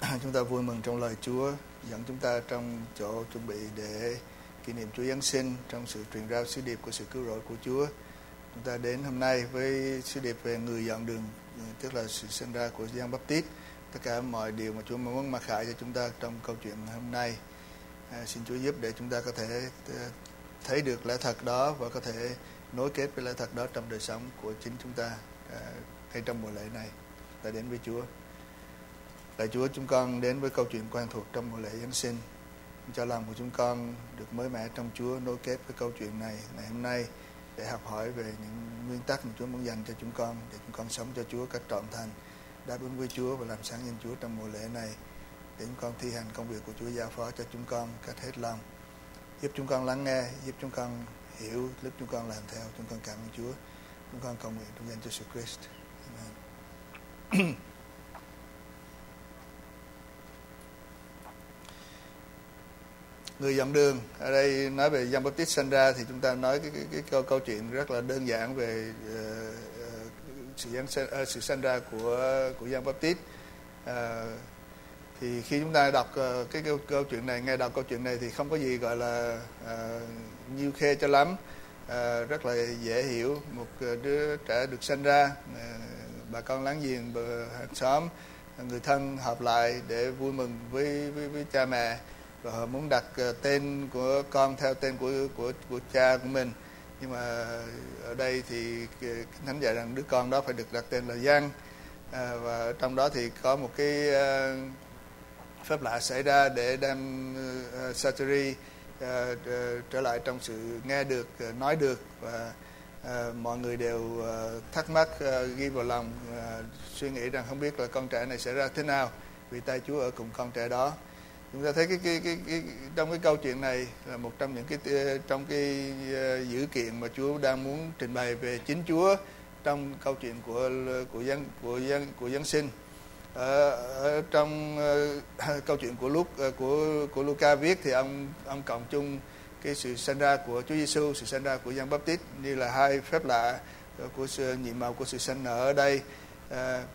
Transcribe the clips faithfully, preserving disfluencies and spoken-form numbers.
Chúng ta vui mừng trong lời Chúa dẫn chúng ta trong chỗ chuẩn bị để kỷ niệm Chúa Giáng sinh trong sự truyền rao sứ điệp của sự cứu rỗi của Chúa. Chúng ta đến hôm nay với sứ điệp về người dọn đường, tức là sự sinh ra của Giăng Báp-tít. Tất cả mọi điều mà Chúa muốn mặc khải cho chúng ta trong câu chuyện hôm nay. À, xin Chúa giúp để chúng ta có thể thấy được lẽ thật đó và có thể nối kết với lẽ thật đó trong đời sống của chính chúng ta à, ngay trong mùa lễ này. Ta đến với Chúa. Lạy Chúa, chúng con đến với câu chuyện quen thuộc trong mùa lễ Giáng sinh. Cho lòng của chúng con được mới mẻ trong Chúa, nối kết với câu chuyện này ngày hôm nay để học hỏi về những nguyên tắc mà Chúa muốn dành cho chúng con, để chúng con sống cho Chúa cách trọn thành, đáp ứng với Chúa và làm sáng danh Chúa trong mùa lễ này, để chúng con thi hành công việc của Chúa giao phó cho chúng con cách hết lòng. Giúp chúng con lắng nghe, giúp chúng con hiểu, giúp chúng con làm theo. Chúng con cảm ơn Chúa. Chúng con cầu nguyện trong danh Jesus Christ. Amen. Người dọn đường, ở đây nói về Giăng Báp-tít sinh ra thì chúng ta nói cái, cái, cái câu, câu chuyện rất là đơn giản về uh, uh, sự, giáng, uh, sự sinh ra của của Giăng Báp-tít. Uh, thì khi chúng ta đọc uh, cái câu, câu chuyện này, nghe đọc câu chuyện này thì không có gì gọi là uh, nhiêu khê cho lắm, uh, rất là dễ hiểu. Một đứa trẻ được sinh ra, uh, bà con láng giềng, hàng xóm, người thân họp lại để vui mừng với với, với cha mẹ. Và họ muốn đặt tên của con theo tên của của của cha của mình, nhưng mà ở đây thì Thánh dạy rằng đứa con đó phải được đặt tên là Giăng, à, và trong đó thì có một cái uh, phép lạ xảy ra để đem uh, Zachary uh, uh, trở lại trong sự nghe được, uh, nói được, và uh, mọi người đều uh, thắc mắc, uh, ghi vào lòng, uh, suy nghĩ rằng không biết là con trẻ này sẽ ra thế nào, vì tay Chúa ở cùng con trẻ đó. Chúng ta thấy cái, cái, cái, cái trong cái câu chuyện này là một trong những cái trong cái uh, dữ kiện mà Chúa đang muốn trình bày về chính Chúa trong câu chuyện của của dân của dân của Giáng sinh. Ở, ở trong uh, câu chuyện của Luc uh, của của Luca viết thì ông ông cộng chung cái sự sinh ra của Chúa Giêsu, sự sinh ra của Giăng Báp-tít như là hai phép lạ của sự nhiệm màu của sự sinh nở ở đây. Uh,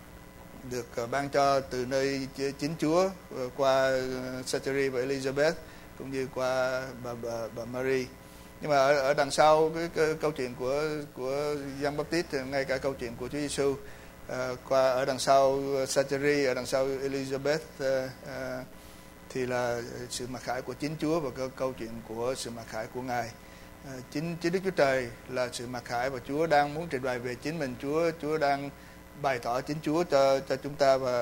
được ban cho từ nơi chính Chúa qua Zachary và Elizabeth, cũng như qua bà, bà, bà Mary. Nhưng mà ở, ở đằng sau cái, cái câu chuyện của của Giăng Báp-tít, ngay cả câu chuyện của Chúa Giêsu, uh, qua ở đằng sau Zachary, ở đằng sau Elizabeth, uh, uh, thì là sự mặc khải của chính Chúa và câu, câu chuyện của sự mặc khải của Ngài. Uh, chính chính Đức Chúa Trời là sự mặc khải, và Chúa đang muốn trình bày về chính mình. Chúa Chúa đang bày tỏ chính Chúa cho cho chúng ta, và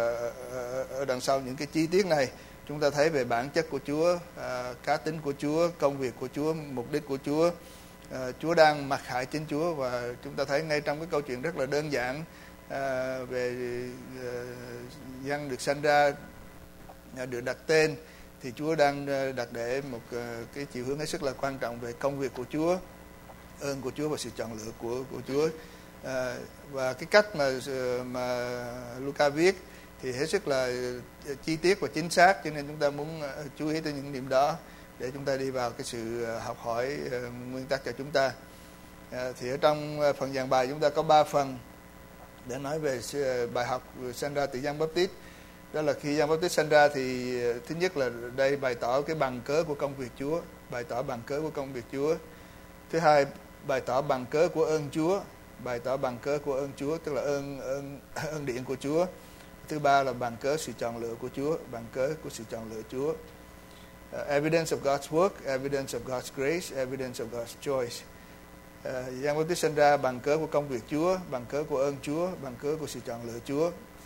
ở đằng sau những cái chi tiết này chúng ta thấy về bản chất của Chúa, à, cá tính của Chúa, công việc của Chúa, mục đích của Chúa. À, Chúa đang mặc khải chính Chúa, và chúng ta thấy ngay trong cái câu chuyện rất là đơn giản à, về à, Giăng được sanh ra, à, được đặt tên, thì Chúa đang đặt để một à, cái chiều hướng hết sức là quan trọng về công việc của Chúa, ơn của Chúa và sự chọn lựa của của Chúa. À, và cái cách mà mà Luca viết thì hết sức là chi tiết và chính xác, cho nên chúng ta muốn chú ý tới những điểm đó để chúng ta đi vào cái sự học hỏi uh, nguyên tắc cho chúng ta. À, thì ở trong phần giảng bài chúng ta có ba phần để nói về bài học sinh ra từ Giăng Báp-tít. Đó là khi Giăng Báp-tít sinh ra thì thứ nhất là đây bày tỏ cái bằng cớ của công việc Chúa, bày tỏ bằng cớ của công việc Chúa. Thứ hai, bày tỏ bằng cớ của ơn Chúa, bày tỏ bằng cớ của ơn Chúa, tức là ơn ơn ơn điển của Chúa. Thứ ba là bằng cớ sự chọn lựa của Chúa, bằng cớ của sự chọn lựa Chúa. Uh, evidence of God's work, evidence of God's grace, evidence of God's choice. Uh, Giăng Báp-tít sinh ra bằng cớ của công việc Chúa, bằng cớ của ơn Chúa, bằng cớ của sự chọn lựa Chúa.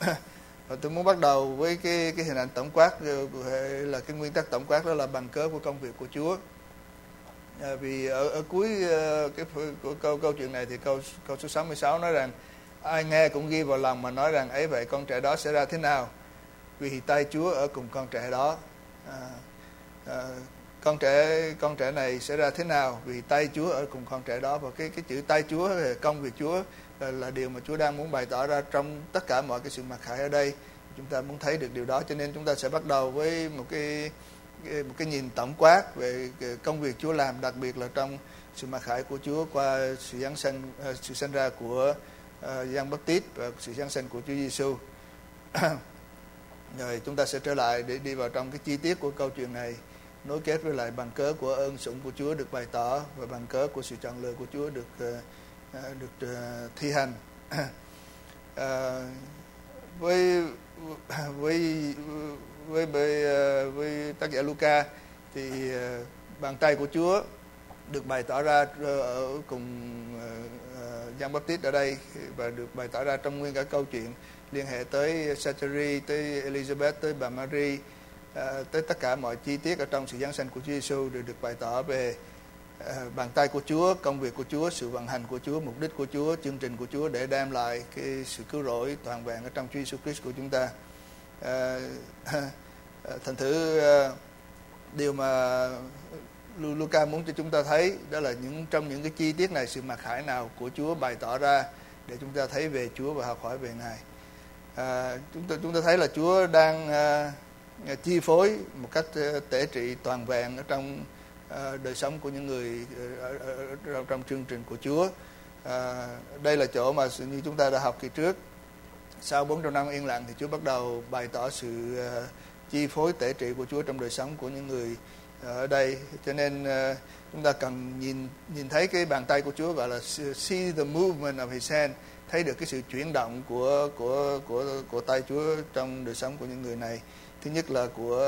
Và tôi muốn bắt đầu với cái cái hình ảnh tổng quát, là cái nguyên tắc tổng quát, đó là bằng cớ của công việc của Chúa. À, vì ở, ở cuối uh, cái của câu câu chuyện này thì câu câu số sáu mươi sáu nói rằng ai nghe cũng ghi vào lòng mà nói rằng ấy vậy con trẻ đó sẽ ra thế nào, vì tay Chúa ở cùng con trẻ đó. À, à, con trẻ con trẻ này sẽ ra thế nào vì tay Chúa ở cùng con trẻ đó. Và cái cái chữ tay Chúa, công việc Chúa là, là điều mà Chúa đang muốn bày tỏ ra trong tất cả mọi cái sự mặc khải ở đây. Chúng ta muốn thấy được điều đó, cho nên chúng ta sẽ bắt đầu với một cái một cái nhìn tổng quát về công việc Chúa làm, đặc biệt là trong sự mặc khải của Chúa qua sự giáng sinh, sự sinh ra của uh, Giăng Báp-tít và sự giáng sinh của Chúa Giêsu. Rồi chúng ta sẽ trở lại để đi vào trong cái chi tiết của câu chuyện này, nối kết với lại bằng cớ của ơn sủng của Chúa được bày tỏ và bằng cớ của sự chọn lựa của Chúa được uh, được uh, thi hành. uh, với với với với, uh, với tác giả Luca thì uh, bàn tay của Chúa được bày tỏ ra ở cùng uh, Giăng Báp-tít ở đây, và được bày tỏ ra trong nguyên cả câu chuyện liên hệ tới Zachary, tới Elizabeth, tới bà Mary, à, tới tất cả mọi chi tiết ở trong sự giáng sanh của Chúa Giêsu đều được bày tỏ về à, bàn tay của Chúa, công việc của Chúa, sự vận hành của Chúa, mục đích của Chúa, chương trình của Chúa để đem lại cái sự cứu rỗi toàn vẹn ở trong Chúa Giêsu Christ của chúng ta. À, thành thử à, điều mà Luca muốn cho chúng ta thấy đó là những trong những cái chi tiết này, sự mặc khải nào của Chúa bày tỏ ra để chúng ta thấy về Chúa và học hỏi về Ngài. À, chúng ta chúng ta thấy là Chúa đang à, chi phối một cách tể trị toàn vẹn ở trong à, đời sống của những người ở, ở, ở, trong chương trình của Chúa. À, đây là chỗ mà như chúng ta đã học kỳ trước, sau bốn trăm năm yên lặng thì Chúa bắt đầu bày tỏ sự à, chi phối tể trị của Chúa trong đời sống của những người ở đây. Cho nên uh, chúng ta cần nhìn nhìn thấy cái bàn tay của Chúa, gọi là see the movement of His hand, thấy được cái sự chuyển động của của của của tay Chúa trong đời sống của những người này. Thứ nhất là của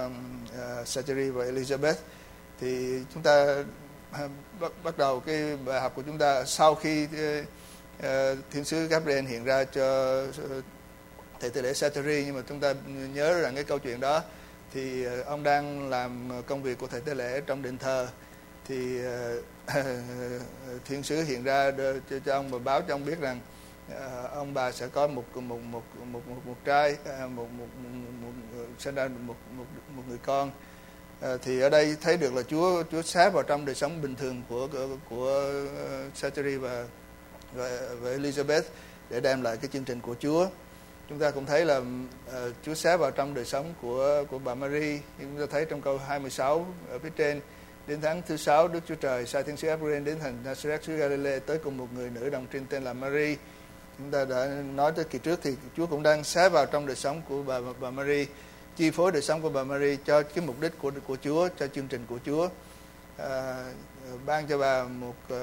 uh, Zachary và Elizabeth. Thì chúng ta uh, bắt bắt đầu cái bài học của chúng ta sau khi uh, uh, Thiên sứ Gabriel hiện ra cho uh, thầy tế lễ Zachary, nhưng mà chúng ta nhớ rằng cái câu chuyện đó thì ông đang làm công việc của thầy tế lễ trong đền thờ, thì uh, thiên sứ hiện ra cho, cho ông và báo cho ông biết rằng uh, ông bà sẽ có một một một một một, một trai, uh, một một một sinh ra một một một người con. Uh, thì ở đây thấy được là Chúa Chúa xá vào trong đời sống bình thường của của, của Zachary và, và và Elizabeth để đem lại cái chương trình của Chúa. Chúng ta cũng thấy là uh, Chúa xá vào trong đời sống của của bà Mary. Chúng ta thấy trong câu hai mươi sáu ở phía trên: đến tháng thứ sáu, Đức Chúa Trời sai thiên sứ Gabriel đến thành Nazareth xứ Galilee tới cùng một người nữ đồng trinh tên là Mary. Chúng ta đã nói tới kỳ trước thì Chúa cũng đang xá vào trong đời sống của bà bà Mary, chi phối đời sống của bà Mary cho cái mục đích của của Chúa, cho chương trình của Chúa. Uh, ban cho bà một uh,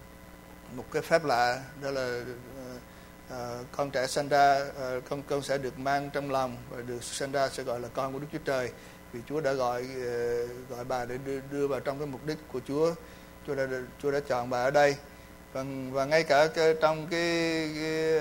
một cái phép lạ, đó là uh, Uh, con trẻ sinh ra, uh, con con sẽ được mang trong lòng và được sinh ra sẽ gọi là con của Đức Chúa Trời, vì Chúa đã gọi uh, gọi bà để đưa, đưa vào trong cái mục đích của Chúa. Chúa đã Chúa đã chọn bà ở đây, và và ngay cả cái, trong cái, cái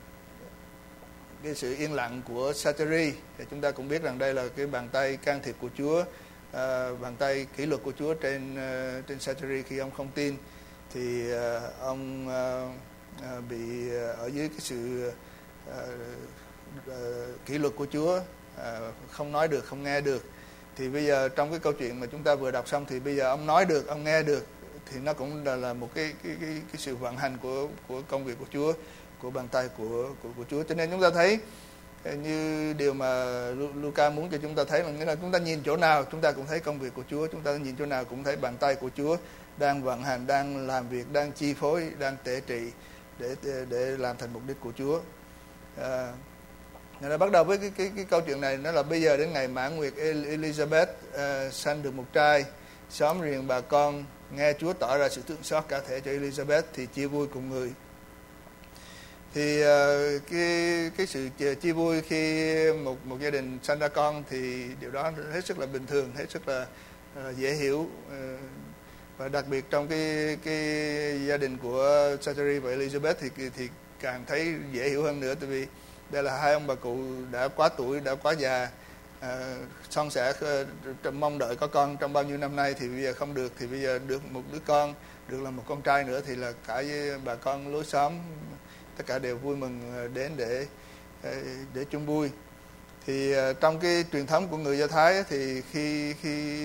cái sự yên lặng của Zachary thì chúng ta cũng biết rằng đây là cái bàn tay can thiệp của Chúa, uh, bàn tay kỷ luật của Chúa trên uh, trên Zachary khi ông không tin, thì uh, ông uh, À, bị ở dưới cái sự à, à, kỷ luật của Chúa, à, không nói được, không nghe được. Thì bây giờ trong cái câu chuyện mà chúng ta vừa đọc xong thì bây giờ ông nói được, ông nghe được, thì nó cũng là, là một cái cái, cái cái sự vận hành của của công việc của Chúa, của bàn tay của của, của Chúa. Cho nên chúng ta thấy như điều mà Luca muốn cho chúng ta thấy là nghĩa là chúng ta nhìn chỗ nào chúng ta cũng thấy công việc của Chúa, chúng ta nhìn chỗ nào cũng thấy bàn tay của Chúa đang vận hành, đang làm việc, đang chi phối, đang tể trị để để làm thành mục đích của Chúa. À, nó bắt đầu với cái cái cái câu chuyện này, nó là bây giờ đến ngày mãn nguyệt, Elizabeth uh, sanh được một trai, xóm riêng bà con nghe Chúa tỏ ra sự thương xót cả thể cho Elizabeth thì chia vui cùng người. Thì uh, cái cái sự chia vui khi một một gia đình sanh ra con thì điều đó hết sức là bình thường, hết sức là uh, dễ hiểu. Uh, Và đặc biệt trong cái cái gia đình của Zachary và Elizabeth thì thì càng thấy dễ hiểu hơn nữa, tại vì đây là hai ông bà cụ đã quá tuổi, đã quá già, à, son sẻ mong đợi có con trong bao nhiêu năm nay thì bây giờ không được, thì bây giờ được một đứa con, được là một con trai nữa, thì là cả với bà con lối xóm tất cả đều vui mừng đến để để chung vui. Thì trong cái truyền thống của người Do Thái thì khi khi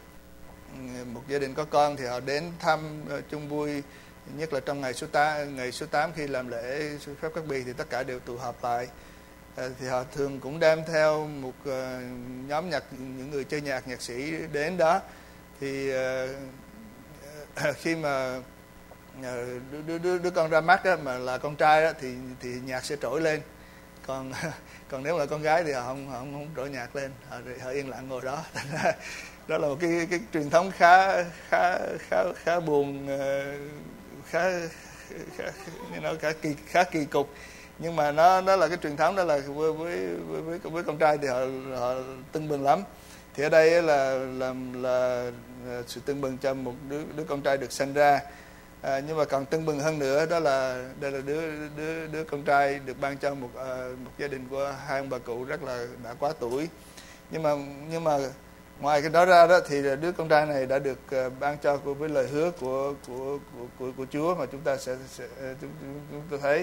một gia đình có con thì họ đến thăm chung vui, nhất là trong ngày số tám, ngày số tám khi làm lễ phép cắt bì thì tất cả đều tụ họp lại. Thì họ thường cũng đem theo một nhóm nhạc, những người chơi nhạc, nhạc sĩ đến đó. Thì khi mà đứa, đứa, đứa con ra mắt đó, mà là con trai đó, thì thì nhạc sẽ trỗi lên, còn còn nếu là con gái thì họ không họ không, không trỗi nhạc lên, họ, họ yên lặng ngồi đó. Đó là một cái, cái, cái truyền thống khá khá khá khá buồn, khá khá nó khá kỳ khá kỳ cục, nhưng mà nó nó là cái truyền thống. Đó là với với với, với con trai thì họ họ tưng bừng lắm. Thì ở đây là làm là, là sự tưng bừng cho một đứa đứa con trai được sinh ra. À, nhưng mà còn tưng bừng hơn nữa đó là đây là đứa đứa đứa con trai được ban cho một uh, một gia đình của hai ông bà cụ rất là đã quá tuổi. Nhưng mà nhưng mà ngoài cái đó ra đó thì đứa con trai này đã được uh, ban cho với lời hứa của của của của, của Chúa mà chúng ta sẽ, sẽ chúng, chúng ta thấy.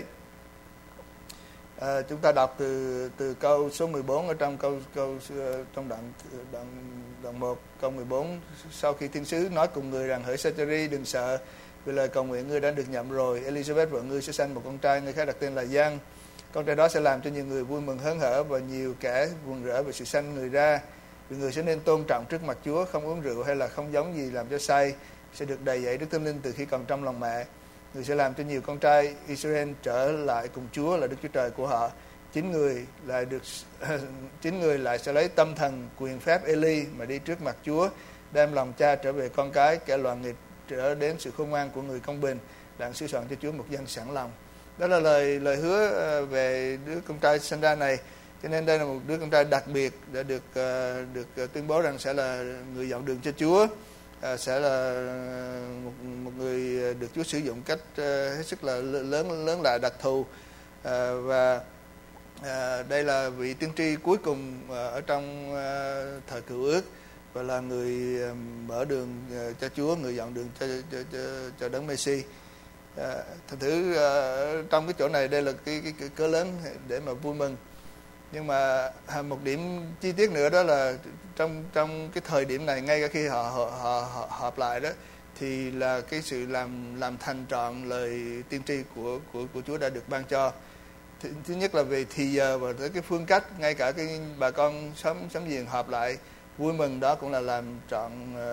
À, chúng ta đọc từ từ câu số mười bốn ở trong câu câu trong đoạn đoạn đoạn một câu mười bốn. Sau khi thiên sứ nói cùng người rằng: hỡi Sa-cha-ri, đừng sợ, vì lời cầu nguyện ngươi đã được nhậm rồi. Elizabeth vợ ngươi sẽ sanh một con trai, người khác đặt tên là Giăng. Con trai đó sẽ làm cho nhiều người vui mừng hớn hở, và nhiều kẻ mừng rỡ về sự sanh người ra. Vì người sẽ nên tôn trọng trước mặt Chúa, không uống rượu hay là không giống gì làm cho say, sẽ được đầy dẫy Đức Thánh Linh từ khi còn trong lòng mẹ. Người sẽ làm cho nhiều con trai Israel trở lại cùng Chúa là Đức Chúa Trời của họ. Chín người lại được chín người lại sẽ lấy tâm thần quyền phép Eli mà đi trước mặt Chúa, đem lòng cha trở về con cái, kẻ loạn nghịch trở đến sự khôn ngoan của người công bình, đặng sửa soạn cho Chúa một dân sẵn lòng. Đó là lời lời hứa về đứa con trai sinh ra này. Cho nên đây là một đứa con trai đặc biệt đã được được tuyên bố rằng sẽ là người dọn đường cho Chúa, sẽ là một một người được Chúa sử dụng cách hết sức là lớn lớn lại đặc thù. Và đây là vị tiên tri cuối cùng ở trong thời Cựu Ước, và là người mở đường cho Chúa, người dọn đường cho cho cho, cho Đấng Messi. À, thành thử à, trong cái chỗ này đây là cái cái, cái cớ lớn để mà vui mừng. Nhưng mà một điểm chi tiết nữa đó là trong trong cái thời điểm này, ngay cả khi họ họ, họ, họ họp lại đó, thì là cái sự làm làm thành trọn lời tiên tri của của của Chúa đã được ban cho. Thứ nhất là về thì giờ và tới cái phương cách, ngay cả cái bà con xóm xóm giềng họp lại vui mừng, đó cũng là làm trọn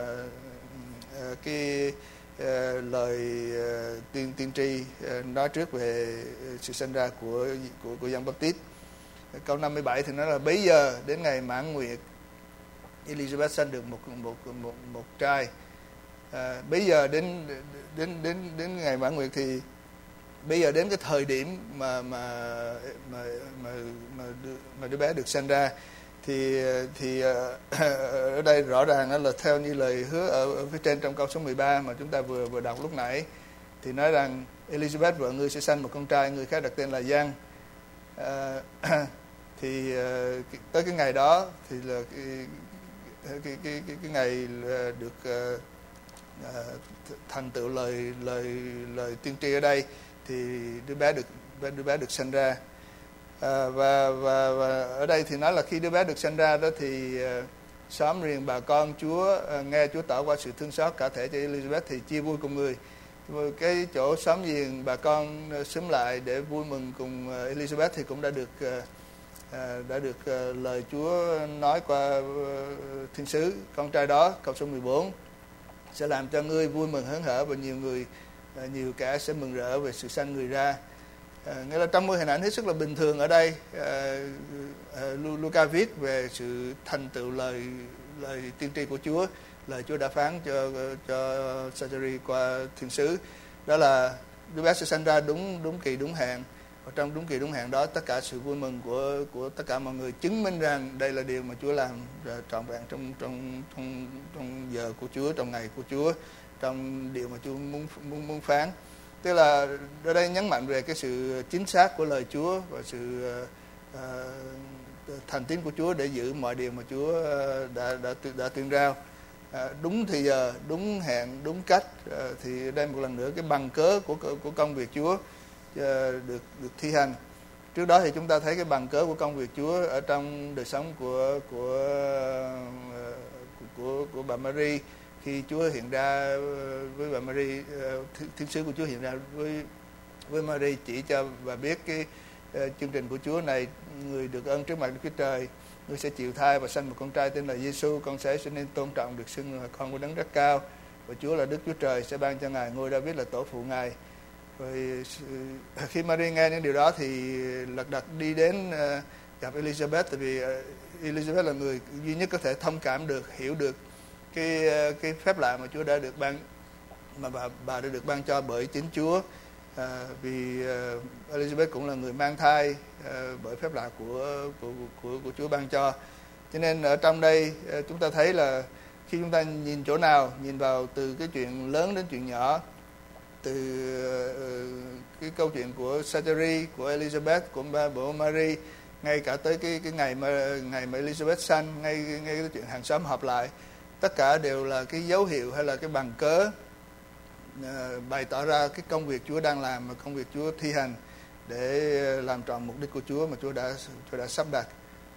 uh, uh, cái uh, lời uh, tiên tiên tri uh, nói trước về sự sinh ra của của của Giăng Báp-tít. Câu năm mươi bảy thì nói là: bấy giờ đến ngày mãn nguyệt, Elizabeth sinh được một một một một trai. Uh, bấy giờ đến đến đến đến ngày mãn nguyệt thì bây giờ đến cái thời điểm mà mà mà mà mà đứa, mà đứa bé được sinh ra, thì thì ở đây rõ ràng đó là theo như lời hứa ở, ở phía trên trong câu số mười ba mà chúng ta vừa vừa đọc lúc nãy, thì nói rằng Elizabeth vợ ngươi sẽ sanh một con trai, người khác đặt tên là Giăng. À, thì tới cái ngày đó thì là cái cái cái cái, cái ngày được uh, thành tựu lời lời lời tiên tri ở đây, thì đứa bé được đứa bé được sinh ra. À, và, và và ở đây thì nói là khi đứa bé được sinh ra đó thì uh, xóm riêng bà con Chúa uh, nghe Chúa tỏ qua sự thương xót cả thể cho Elizabeth thì chia vui cùng người. Cái chỗ xóm giềng bà con uh, xúm lại để vui mừng cùng uh, Elizabeth thì cũng đã được uh, uh, đã được uh, lời Chúa nói qua uh, thiên sứ. Con trai đó, câu số mười bốn, sẽ làm cho ngươi vui mừng hớn hở, và nhiều người À, nhiều kẻ sẽ mừng rỡ về sự sanh người ra. À, nghĩa là trong một hình ảnh hết sức là bình thường ở đây, à, à, Luca viết về sự thành tựu lời lời tiên tri của Chúa, lời Chúa đã phán cho cho Sa-cha-ri qua thiên sứ, đó là đứa bé sẽ sanh ra đúng đúng kỳ đúng hạn, và trong đúng kỳ đúng hạn đó tất cả sự vui mừng của của tất cả mọi người chứng minh rằng đây là điều mà Chúa làm trọn vẹn trong trong trong trong giờ của Chúa, trong ngày của Chúa, trong điều mà Chúa muốn muốn muốn phán. Tức là ở đây nhấn mạnh về cái sự chính xác của lời Chúa và sự uh, thành tín của Chúa để giữ mọi điều mà Chúa đã đã đã tuyên rao. Uh, đúng thì giờ, đúng hẹn, đúng cách. Uh, thì đây một lần nữa cái bằng cớ của của công việc Chúa uh, được được thi hành. Trước đó thì chúng ta thấy cái bằng cớ của công việc Chúa ở trong đời sống của của uh, của của bà Mary. Khi Chúa hiện ra với bà Mary, thiên sứ của Chúa hiện ra với với Mary, chỉ cho bà biết cái uh, chương trình của Chúa này: người được ơn trước mặt Đức Chúa Trời, người sẽ chịu thai và sanh một con trai tên là Giêsu, con sẽ sẽ nên tôn trọng, được xưng là con của Đấng rất cao, và Chúa là Đức Chúa Trời sẽ ban cho ngài ngôi David là tổ phụ ngài, Rồi khi Mary nghe những điều đó thì lật đật đi đến gặp Elizabeth, tại vì Elizabeth là người duy nhất có thể thông cảm được, hiểu được cái cái phép lạ mà Chúa đã được ban, mà bà bà đã được ban cho bởi chính Chúa. À, vì uh, Elizabeth cũng là người mang thai uh, bởi phép lạ của của của của Chúa ban cho. Cho nên ở trong đây uh, chúng ta thấy là khi chúng ta nhìn chỗ nào, nhìn vào từ cái chuyện lớn đến chuyện nhỏ, từ uh, cái câu chuyện của Zachary, của Elizabeth, của ba bố Mary, ngay cả tới cái cái ngày mà ngày mà Elizabeth sanh, ngay ngay cái chuyện hàng xóm họp lại, tất cả đều là cái dấu hiệu hay là cái bằng cớ uh, bày tỏ ra cái công việc Chúa đang làm, và công việc Chúa thi hành để làm trọn mục đích của Chúa mà Chúa đã Chúa đã sắp đặt.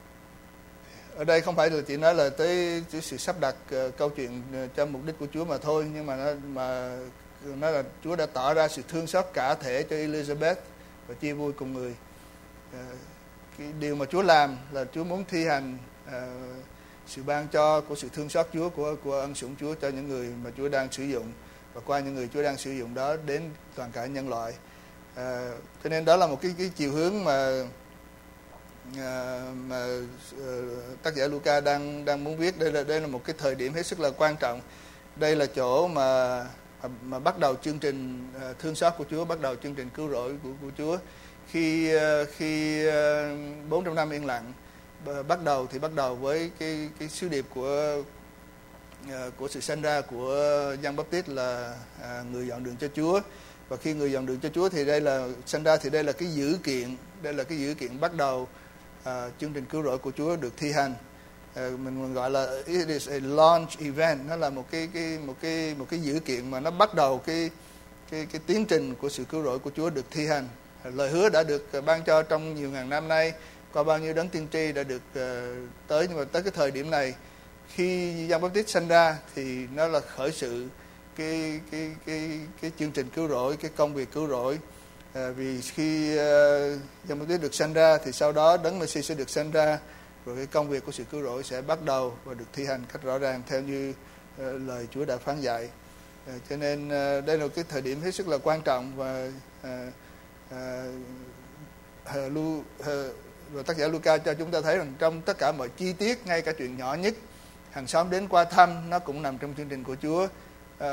Ở đây không phải là chỉ nói là tới, tới sự sắp đặt uh, câu chuyện uh, cho mục đích của Chúa mà thôi, nhưng mà nó mà nó là Chúa đã tỏ ra sự thương xót cả thể cho Elizabeth và chia vui cùng người. Uh, cái điều mà Chúa làm là Chúa muốn thi hành uh, sự ban cho của sự thương xót Chúa, của của ân sủng Chúa cho những người mà Chúa đang sử dụng, và qua những người Chúa đang sử dụng đó đến toàn cả nhân loại. Uh, cho nên đó là một cái cái chiều hướng mà Uh, mà uh, tác giả Luca đang đang muốn viết. Đây là đây là một cái thời điểm hết sức là quan trọng. Đây là chỗ mà mà, mà bắt đầu chương trình uh, thương xót của Chúa, bắt đầu chương trình cứu rỗi của của Chúa. Khi uh, khi bốn uh, trăm năm yên lặng uh, bắt đầu thì bắt đầu với cái cái sứ điệp của uh, của sự sanh ra của Giăng Báp-tít là uh, người dọn đường cho Chúa. Và khi người dọn đường cho Chúa thì đây là sanh ra, thì đây là cái dữ kiện, đây là cái dữ kiện bắt đầu Uh, chương trình cứu rỗi của Chúa được thi hành. Uh, mình, mình gọi là it is a launch event, nó là một cái cái một cái một cái dữ kiện mà nó bắt đầu cái cái cái tiến trình của sự cứu rỗi của Chúa được thi hành. Uh, lời hứa đã được uh, ban cho trong nhiều ngàn năm nay, qua bao nhiêu đấng tiên tri đã được uh, tới, nhưng mà tới cái thời điểm này khi Giăng Báp-tít sanh ra thì nó là khởi sự cái cái cái cái chương trình cứu rỗi, cái công việc cứu rỗi. À, vì khi uh, Giăng Báp-tít được sanh ra thì sau đó Đấng Mê-si sẽ được sanh ra, rồi cái công việc của sự cứu rỗi sẽ bắt đầu và được thi hành cách rõ ràng theo như uh, lời Chúa đã phán dạy. Uh, cho nên uh, đây là cái thời điểm hết sức là quan trọng, và uh, uh, Lu, uh, và tác giả Luca cho chúng ta thấy rằng trong tất cả mọi chi tiết, ngay cả chuyện nhỏ nhất, hàng xóm đến qua thăm, nó cũng nằm trong chương trình của Chúa. Uh,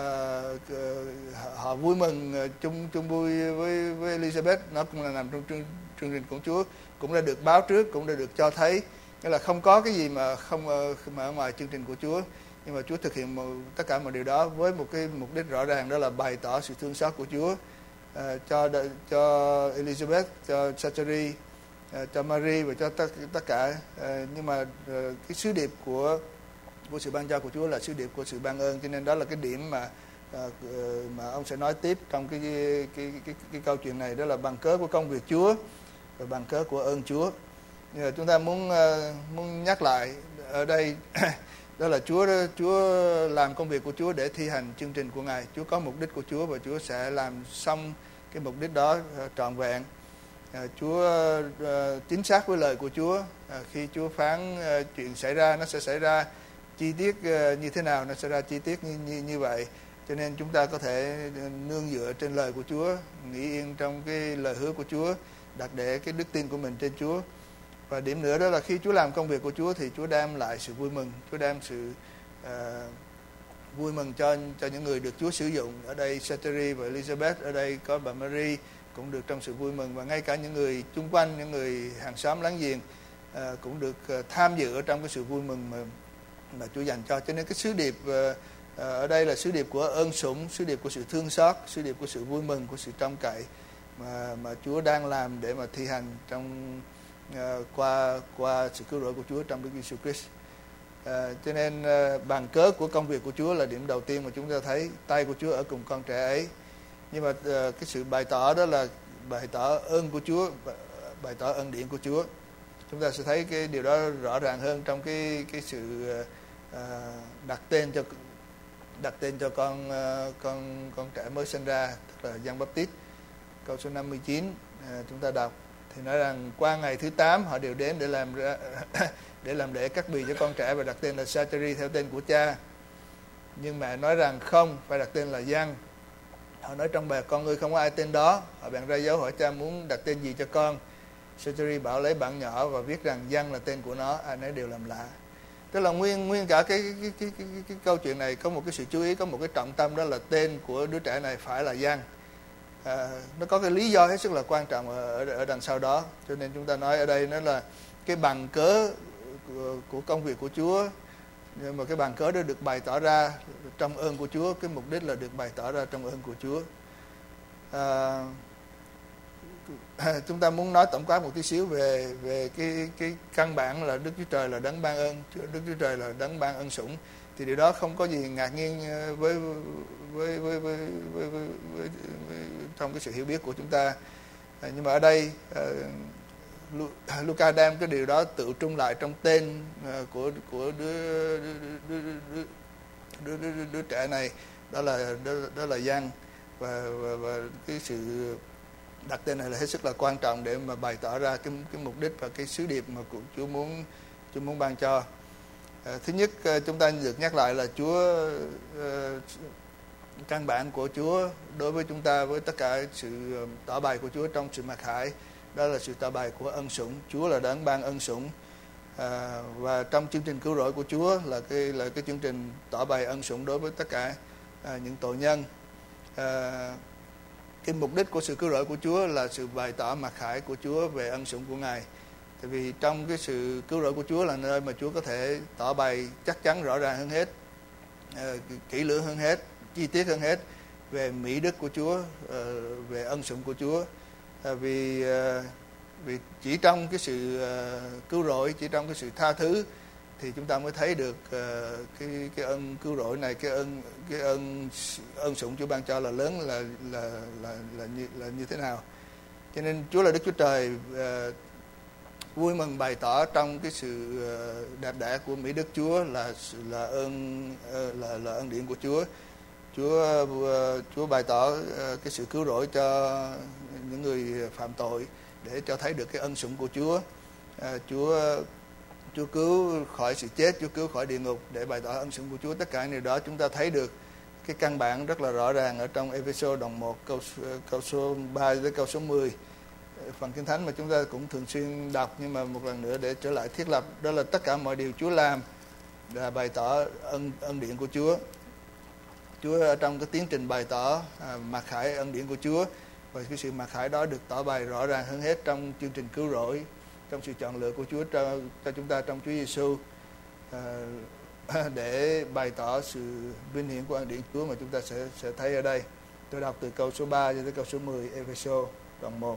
uh, họ vui mừng uh, chung chung vui với với Elizabeth, nó cũng là nằm trong chương, chương trình của Chúa, cũng đã được báo trước, cũng đã được cho thấy, nghĩa là không có cái gì mà không uh, mà ở ngoài chương trình của Chúa. Nhưng mà Chúa thực hiện một, tất cả mọi điều đó với một cái mục đích rõ ràng, đó là bày tỏ sự thương xót của Chúa uh, cho cho Elizabeth, cho Zachary, uh, cho Mary và cho tất tất cả. Uh, nhưng mà uh, cái sứ điệp của của sự ban cho của Chúa là sứ điệp của sự ban ơn, cho nên đó là cái điểm mà uh, mà ông sẽ nói tiếp trong cái cái, cái cái cái câu chuyện này, đó là bằng cớ của công việc Chúa và bằng cớ của ơn Chúa. Nhưng mà chúng ta muốn uh, muốn nhắc lại ở đây đó là Chúa Chúa làm công việc của Chúa để thi hành chương trình của Ngài. Chúa có mục đích của Chúa và Chúa sẽ làm xong cái mục đích đó uh, trọn vẹn. Uh, Chúa uh, chính xác với lời của Chúa. Uh, khi Chúa phán uh, chuyện xảy ra, nó sẽ xảy ra. Chi tiết uh, như thế nào nó sẽ ra chi tiết như, như như vậy. Cho nên chúng ta có thể nương dựa trên lời của Chúa, nghĩ yên trong cái lời hứa của Chúa, đặt để cái đức tin của mình trên Chúa. Và điểm nữa đó là khi Chúa làm công việc của Chúa thì Chúa đem lại sự vui mừng, Chúa đem sự uh, vui mừng cho cho những người được Chúa sử dụng. Ở đây Zachary và Elizabeth, ở đây có bà Mary cũng được trong sự vui mừng, và ngay cả những người chung quanh, những người hàng xóm láng giềng uh, cũng được uh, tham dự ở trong cái sự vui mừng mà mà Chúa dành cho. Cho nên cái sứ điệp uh, ở đây là sứ điệp của ơn sủng, sứ điệp của sự thương xót, sứ điệp của sự vui mừng, của sự trông cậy mà mà Chúa đang làm để mà thi hành trong uh, qua qua sự cứu rỗi của Chúa trong Đức Giêsu Christ. Uh, cho nên uh, bằng cớ của công việc của Chúa là điểm đầu tiên mà chúng ta thấy tay của Chúa ở cùng con trẻ ấy. Nhưng mà uh, cái sự bày tỏ đó là bày tỏ ơn của Chúa, bày tỏ ân điển của Chúa. Chúng ta sẽ thấy cái điều đó rõ ràng hơn trong cái cái sự uh, đặt tên cho đặt tên cho con uh, con con trẻ mới sinh ra, tức là Giăng Báp-tít. Câu số năm mươi chín uh, chúng ta đọc thì nói rằng qua ngày thứ tám họ đều đến để làm ra để làm lễ cắt bì cho con trẻ và đặt tên là Zachary theo tên của cha. Nhưng mẹ nói rằng không, phải đặt tên là Giăng. Họ nói trong bà con ngươi không có ai tên đó. Họ bèn ra dấu hỏi cha muốn đặt tên gì cho con. Soteri bảo lấy bảng nhỏ và viết rằng Giăng là tên của nó, ai nấy đều làm lạ. Tức là nguyên nguyên cả cái cái, cái, cái, cái, cái câu chuyện này có một cái sự chú ý, có một cái trọng tâm, đó là tên của đứa trẻ này phải là Giăng. À, nó có cái lý do hết sức là quan trọng ở, ở đằng sau đó. Cho nên chúng ta nói ở đây nó là cái bằng cớ của, của công việc của Chúa, nhưng mà cái bằng cớ đó được bày tỏ ra trong ơn của Chúa, cái mục đích là được bày tỏ ra trong ơn của Chúa. À, chúng ta muốn nói tổng quát một tí xíu về về cái cái căn bản là Đức Chúa Trời là đấng ban ơn, Đức Chúa Trời là đấng ban ân sủng, thì điều đó không có gì ngạc nhiên với với với với, với, với, với, với, với trong cái sự hiểu biết của chúng ta. À, nhưng mà ở đây uh, Luca đem cái điều đó tự trung lại trong tên uh, của của đứa đứa, đứa, đứa, đứa, đứa, đứa, đứa trẻ này, đó là đó, đó là Giăng, và, và và cái sự đặt tên này là hết sức là quan trọng để mà bày tỏ ra cái cái mục đích và cái sứ điệp mà của Chúa muốn Chúa muốn ban cho. À, thứ nhất, chúng ta được nhắc lại là Chúa uh, căn bản của Chúa đối với chúng ta, với tất cả sự tỏ bày của Chúa trong sự mặc khải, đó là sự tỏ bày của ân sủng. Chúa là đấng ban ân sủng, à, và trong chương trình cứu rỗi của Chúa là cái là cái chương trình tỏ bày ân sủng đối với tất cả à, những tội nhân. À, cái mục đích của sự cứu rỗi của Chúa là sự bày tỏ mặc khải của Chúa về ân sủng của Ngài. Tại vì trong cái sự cứu rỗi của Chúa là nơi mà Chúa có thể tỏ bày chắc chắn rõ ràng hơn hết, à, kỹ lưỡng hơn hết, chi tiết hơn hết về mỹ đức của Chúa, về ân sủng của Chúa. Vì vì chỉ trong cái sự cứu rỗi, chỉ trong cái sự tha thứ thì chúng ta mới thấy được cái cái ân cứu rỗi này, cái ân cái ân ân sủng Chúa ban cho là lớn, là là là là như là như thế nào. Cho nên Chúa là Đức Chúa Trời vui mừng bày tỏ trong cái sự đẹp đẽ của mỹ đức Chúa là là ơn là là ân điển của Chúa. Chúa Chúa bày tỏ cái sự cứu rỗi cho những người phạm tội để cho thấy được cái ân sủng của Chúa. À, Chúa Chúa cứu khỏi sự chết, Chúa cứu khỏi địa ngục để bày tỏ ân sủng của Chúa. Tất cả điều đó chúng ta thấy được cái căn bản rất là rõ ràng ở trong Ê-phê-sô đoạn một câu câu số ba tới câu số mười. Phần Kinh Thánh mà chúng ta cũng thường xuyên đọc, nhưng mà một lần nữa để trở lại thiết lập, đó là tất cả mọi điều Chúa làm là bày tỏ ân ân điển của Chúa. Chúa ở trong cái tiến trình bày tỏ à, mặc khải ân điển của Chúa, và cái sự mặc khải đó được tỏ bày rõ ràng hơn hết trong chương trình cứu rỗi, trong sự chọn lựa của Chúa cho, cho chúng ta trong Chúa Giêsu, à, để bày tỏ sự vinh hiển của ân điển Chúa mà chúng ta sẽ sẽ thấy ở đây. Tôi đọc từ câu số ba cho tới câu số mười, Ê-phê-sô đoạn một.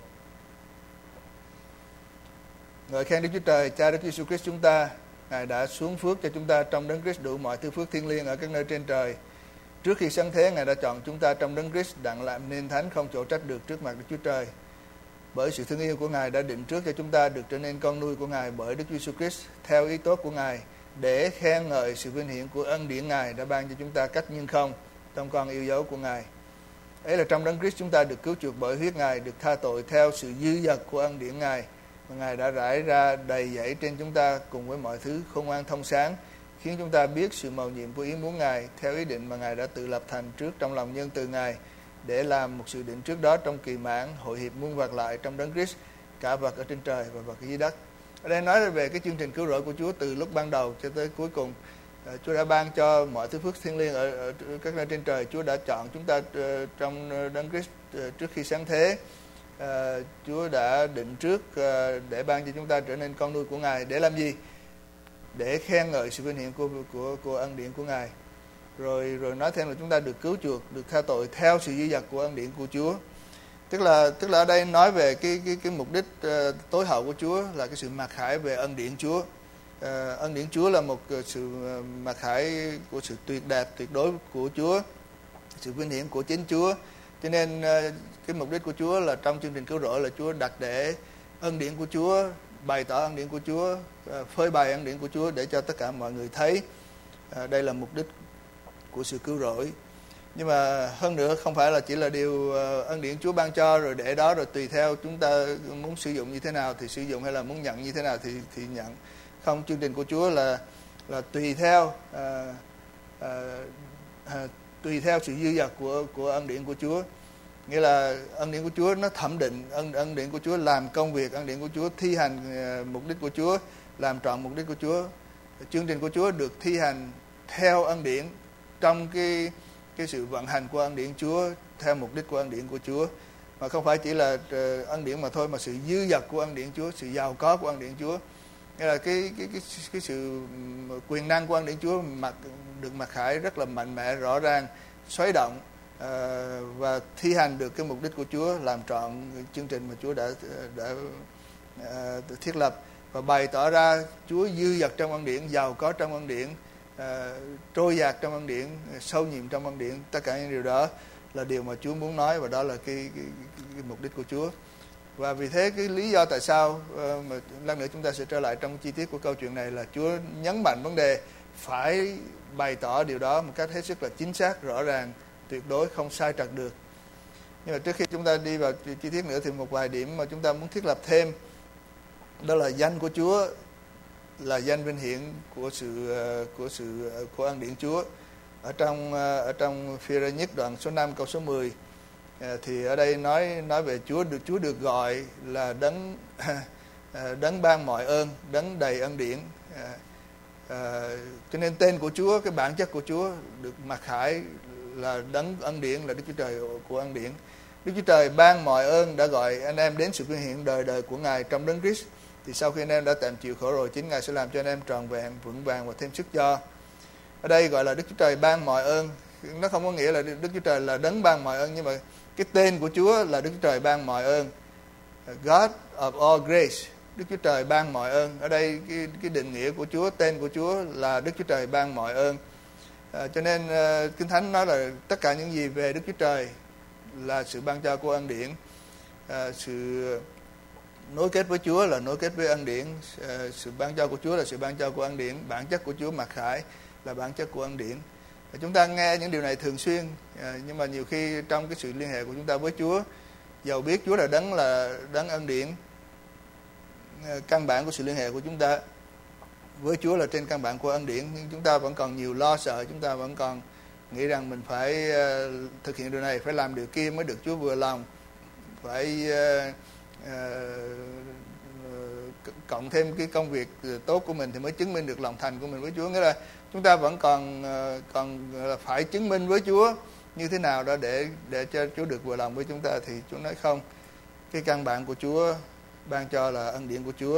Ngợi khen Đức Chúa Trời, Cha Đức Giêsu Christ chúng ta, Ngài đã xuống phước cho chúng ta trong Đấng Christ đủ mọi thứ phước thiêng liêng ở các nơi trên trời. Trước khi sáng thế, Ngài đã chọn chúng ta trong Đấng Christ đặng làm nên thánh, không chỗ trách được trước mặt Đức Chúa Trời. Bởi sự thương yêu của Ngài đã định trước cho chúng ta được trở nên con nuôi của Ngài bởi Đức Giêsu Christ theo ý tốt của Ngài, để khen ngợi sự vinh hiển của ân điển Ngài đã ban cho chúng ta cách nhưng không trong con yêu dấu của Ngài. Ấy là trong Đấng Christ chúng ta được cứu chuộc bởi huyết Ngài, được tha tội theo sự dư dật của ân điển Ngài mà Ngài đã rải ra đầy dẫy trên chúng ta cùng với mọi thứ khôn ngoan thông sáng, khiến chúng ta biết sự mầu nhiệm của ý muốn Ngài theo ý định mà Ngài đã tự lập thành trước trong lòng nhân từ Ngài, để làm một sự định trước đó trong kỳ mãn hội hiệp muôn vật lại trong Đấng Christ, cả vật ở trên trời và vật ở dưới đất. Ở đây nói về cái chương trình cứu rỗi của Chúa từ lúc ban đầu cho tới cuối cùng. Chúa đã ban cho mọi thứ phước thiêng liêng ở, ở các nơi trên trời. Chúa đã chọn chúng ta uh, trong Đấng Christ uh, trước khi sáng thế. Uh, Chúa đã định trước uh, để ban cho chúng ta trở nên con nuôi của Ngài. Để làm gì? Để khen ngợi sự vinh hiển của của của ân điển của Ngài. Rồi rồi nói thêm là chúng ta được cứu chuộc, được tha tội theo sự dư dật của ân điển của Chúa. Tức là tức là ở đây nói về cái cái cái mục đích uh, tối hậu của Chúa là cái sự mặc khải về ân điển Chúa. Uh, ân điển Chúa là một uh, sự uh, mặc khải của sự tuyệt đẹp, tuyệt đối của Chúa, sự vinh hiển của chính Chúa. Cho nên uh, cái mục đích của Chúa là trong chương trình cứu rỗi là Chúa đặt để ân điển của Chúa, bày tỏ ân điển của Chúa, uh, phơi bày ân điển của Chúa để cho tất cả mọi người thấy. Uh, đây là mục đích của sự cứu rỗi. Nhưng mà hơn nữa không phải là chỉ là điều ân điển Chúa ban cho rồi để đó rồi tùy theo chúng ta muốn sử dụng như thế nào thì sử dụng, hay là muốn nhận như thế nào thì thì nhận. Không, chương trình của Chúa là là tùy theo à, à, à, tùy theo sự dư dật của của ân điển của Chúa. Nghĩa là ân điển của Chúa nó thẩm định, ân ân điển của Chúa làm công việc, ân điển của Chúa thi hành uh, mục đích của Chúa, làm trọn mục đích của Chúa. Chương trình của Chúa được thi hành theo ân điển, trong cái cái sự vận hành của ân điển Chúa, theo mục đích của ân điển của Chúa, mà không phải chỉ là uh, ân điển mà thôi, mà sự dư dật của ân điển Chúa, sự giàu có của ân điển Chúa. Nghĩa là cái cái cái cái sự quyền năng của ân điển Chúa mặc được mặc khải rất là mạnh mẽ, rõ ràng, xoáy động uh, và thi hành được cái mục đích của Chúa, làm trọn chương trình mà Chúa đã đã uh, thiết lập, và bày tỏ ra Chúa dư dật trong ân điển, giàu có trong ân điển, uh, trôi dạt trong ân điển, sâu nhiệm trong ân điển. Tất cả những điều đó là điều mà Chúa muốn nói, và đó là cái, cái, cái, cái mục đích của Chúa. Và vì thế cái lý do tại sao uh, mà lát nữa chúng ta sẽ trở lại trong chi tiết của câu chuyện này là Chúa nhấn mạnh vấn đề phải bày tỏ điều đó một cách hết sức là chính xác, rõ ràng, tuyệt đối, không sai trật được. Nhưng mà trước khi chúng ta đi vào chi tiết nữa thì một vài điểm mà chúng ta muốn thiết lập thêm, đó là danh của Chúa là danh vinh hiển của sự uh, của sự uh, của ân điển Chúa. Ở trong uh, ở trong Phi-e-rơ nhất đoạn số năm câu số mười, thì ở đây nói nói về Chúa được Chúa được gọi là đấng đấng ban mọi ơn, đấng đầy ân điển. À, à, cho nên tên của Chúa, cái bản chất của Chúa được mặc khải là đấng ân điển, là Đức Chúa Trời của ân điển. Đức Chúa Trời ban mọi ơn đã gọi anh em đến sự vinh hiển đời đời của Ngài trong đấng Christ. Thì sau khi anh em đã tạm chịu khổ rồi, chính Ngài sẽ làm cho anh em tròn vẹn, vững vàng và thêm sức cho. Ở đây gọi là Đức Chúa Trời ban mọi ơn, nó không có nghĩa là Đức Chúa Trời là đấng ban mọi ơn, nhưng mà cái tên của Chúa là Đức Chúa Trời ban mọi ơn, God of all grace, Đức Chúa Trời ban mọi ơn. Ở đây cái, cái định nghĩa của Chúa, tên của Chúa là Đức Chúa Trời ban mọi ơn. À, cho nên uh, Kinh Thánh nói là tất cả những gì về Đức Chúa Trời là sự ban cho của ân điển. À, sự nối kết với Chúa là nối kết với ân điển. À, sự ban cho của Chúa là sự ban cho của ân điển. Bản chất của Chúa mặc khải là bản chất của ân điển. Chúng ta nghe những điều này thường xuyên, nhưng mà nhiều khi trong cái sự liên hệ của chúng ta với Chúa, dầu biết Chúa là đấng là đấng ân điển, căn bản của sự liên hệ của chúng ta với Chúa là trên căn bản của ân điển, nhưng chúng ta vẫn còn nhiều lo sợ, chúng ta vẫn còn nghĩ rằng mình phải thực hiện điều này, phải làm điều kia mới được Chúa vừa lòng, phải uh, uh, cộng thêm cái công việc tốt của mình thì mới chứng minh được lòng thành của mình với Chúa. Nghĩa là chúng ta vẫn còn còn phải chứng minh với Chúa như thế nào đó để để cho Chúa được vừa lòng với chúng ta. Thì Chúa nói không, cái căn bản của Chúa ban cho là ân điển của Chúa.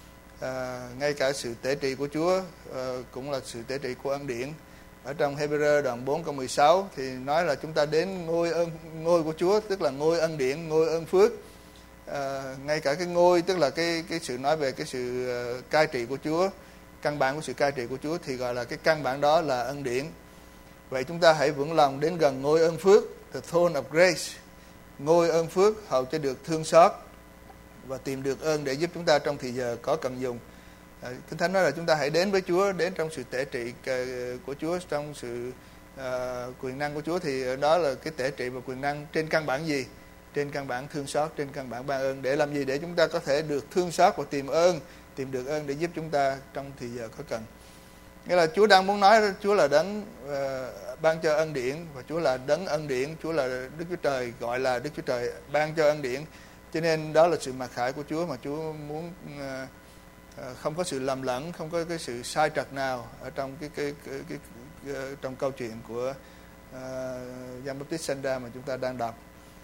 À, ngay cả sự tể trị của Chúa à, cũng là sự tể trị của ân điển. Ở trong Hê-bê-rơ đoạn bốn câu mười sáu thì nói là chúng ta đến ngôi ân ngôi của Chúa, tức là ngôi ân điển, ngôi ơn phước. À, ngay cả cái ngôi, tức là cái cái sự nói về cái sự uh, cai trị của Chúa, căn bản của sự cai trị của Chúa thì gọi là cái căn bản đó là ân điển. Vậy chúng ta hãy vững lòng đến gần ngôi ơn phước, the throne of grace, ngôi ơn phước, hầu cho được thương xót và tìm được ơn để giúp chúng ta trong thì giờ có cần dùng. À, Kinh Thánh nói là chúng ta hãy đến với Chúa, đến trong sự tể trị của Chúa, trong sự uh, quyền năng của Chúa. Thì đó là cái tể trị và quyền năng trên căn bản gì? Trên căn bản thương xót, trên căn bản ban ơn. Để làm gì? Để chúng ta có thể được thương xót và tìm ơn, tìm được ơn để giúp chúng ta trong thì giờ có cần. Nghĩa là Chúa đang muốn nói Chúa là đấng uh, ban cho ân điển, và Chúa là đấng ân điển, Chúa là Đức Chúa Trời, gọi là Đức Chúa Trời ban cho ân điển. Cho nên đó là sự mặc khải của Chúa mà Chúa muốn uh, uh, không có sự lầm lẫn, không có cái sự sai trật nào ở trong cái cái, cái, cái, cái uh, trong câu chuyện của uh, Giăng Báp-tít Sanh-ra mà chúng ta đang đọc.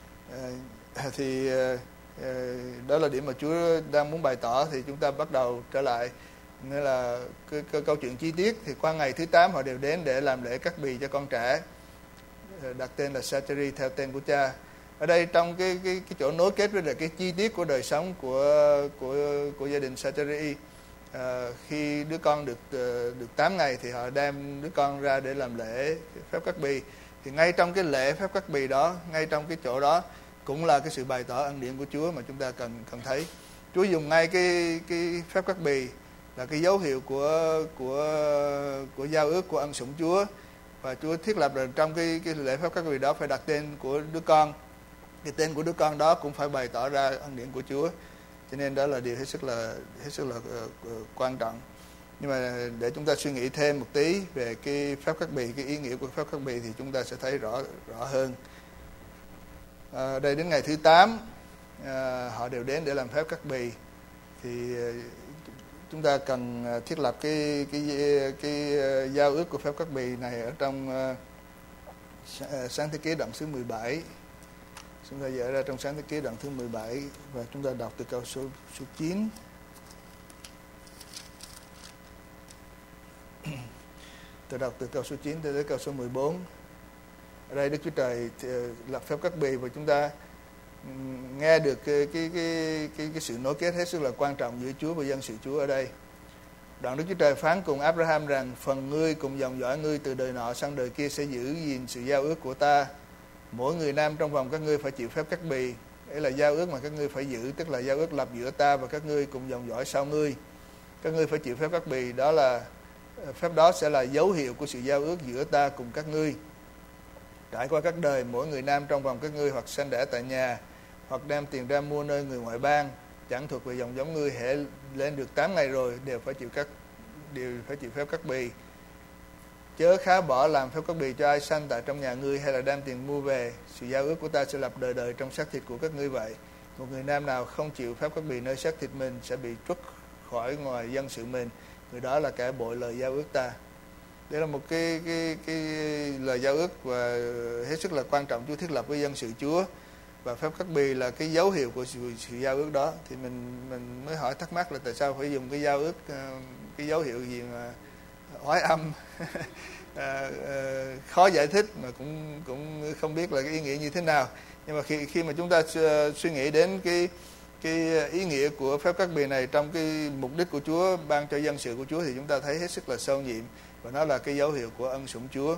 Uh, thì uh, uh, đó là điểm mà Chúa đang muốn bày tỏ. Thì chúng ta bắt đầu trở lại, nghĩa là cái, cái câu chuyện chi tiết. Thì qua ngày thứ tám họ đều đến để làm lễ cắt bì cho con trẻ, đặt tên là Sa-cha-ri theo tên của cha. Ở đây trong cái cái cái chỗ nối kết với lại cái chi tiết của đời sống của của của gia đình Sa-cha-ri, à, khi đứa con được được tám ngày thì họ đem đứa con ra để làm lễ phép cắt bì. Thì ngay trong cái lễ phép cắt bì đó, ngay trong cái chỗ đó cũng là cái sự bày tỏ ân điển của Chúa mà chúng ta cần cần thấy. Chúa dùng ngay cái cái phép cắt bì là cái dấu hiệu của của của giao ước, của ân sủng Chúa, và Chúa thiết lập rằng trong cái cái lễ phép cắt bì đó phải đặt tên của đứa con. Cái tên của đứa con đó cũng phải bày tỏ ra ân điển của Chúa. Cho nên đó là điều hết sức là hết sức là uh, uh, quan trọng. Nhưng mà để chúng ta suy nghĩ thêm một tí về cái phép cắt bì, cái ý nghĩa của phép cắt bì thì chúng ta sẽ thấy rõ rõ hơn. À, đây đến ngày thứ tám, à, họ đều đến để làm phép cắt bì. Thì chúng ta cần thiết lập cái cái cái, cái giao ước của phép cắt bì này ở trong uh, Sáng Thế Ký đoạn thứ mười bảy. Chúng ta dở ra trong Sáng Thế Ký đoạn thứ mười bảy và chúng ta đọc từ câu số số chín. Tôi đọc từ câu số chín tới câu số mười bốn. Ở đây Đức Chúa Trời lập phép cắt bì và chúng ta nghe được cái cái cái cái, cái sự nối kết hết sức là quan trọng giữa Chúa và dân sự Chúa ở đây. Đoạn Đức Chúa Trời phán cùng Abraham rằng: phần ngươi cùng dòng dõi ngươi từ đời nọ sang đời kia sẽ giữ gìn sự giao ước của ta. Mỗi người nam trong vòng các ngươi phải chịu phép cắt bì. Đây là giao ước mà các ngươi phải giữ, tức là giao ước lập giữa ta và các ngươi cùng dòng dõi sau ngươi. Các ngươi phải chịu phép cắt bì, đó là phép đó sẽ là dấu hiệu của sự giao ước giữa ta cùng các ngươi. Trải qua các đời, mỗi người nam trong vòng các ngươi hoặc sanh đẻ tại nhà, hoặc đem tiền ra mua nơi người ngoại bang, chẳng thuộc về dòng giống ngươi, hễ lên được tám ngày rồi đều phải chịu các đều phải chịu phép cắt bì. Chớ khá bỏ làm phép cắt bì cho ai sanh tại trong nhà ngươi, hay là đem tiền mua về. Sự giao ước của ta sẽ lập đời đời trong xác thịt của các ngươi vậy. Một người nam nào không chịu phép cắt bì nơi xác thịt mình sẽ bị trút khỏi ngoài dân sự mình, người đó là kẻ bội lời giao ước ta. Đây là một cái cái cái lời giao ước và hết sức là quan trọng Chúa thiết lập với dân sự Chúa, và phép cắt bì là cái dấu hiệu của sự, sự giao ước đó. Thì mình mình mới hỏi thắc mắc là tại sao phải dùng cái giao ước, cái dấu hiệu gì mà oái âm à, à, khó giải thích mà cũng cũng không biết là cái ý nghĩa như thế nào. Nhưng mà khi khi mà chúng ta suy nghĩ đến cái cái ý nghĩa của phép cắt bì này trong cái mục đích của Chúa ban cho dân sự của Chúa, thì chúng ta thấy hết sức là sâu nhiệm, và nó là cái dấu hiệu của ân sủng Chúa.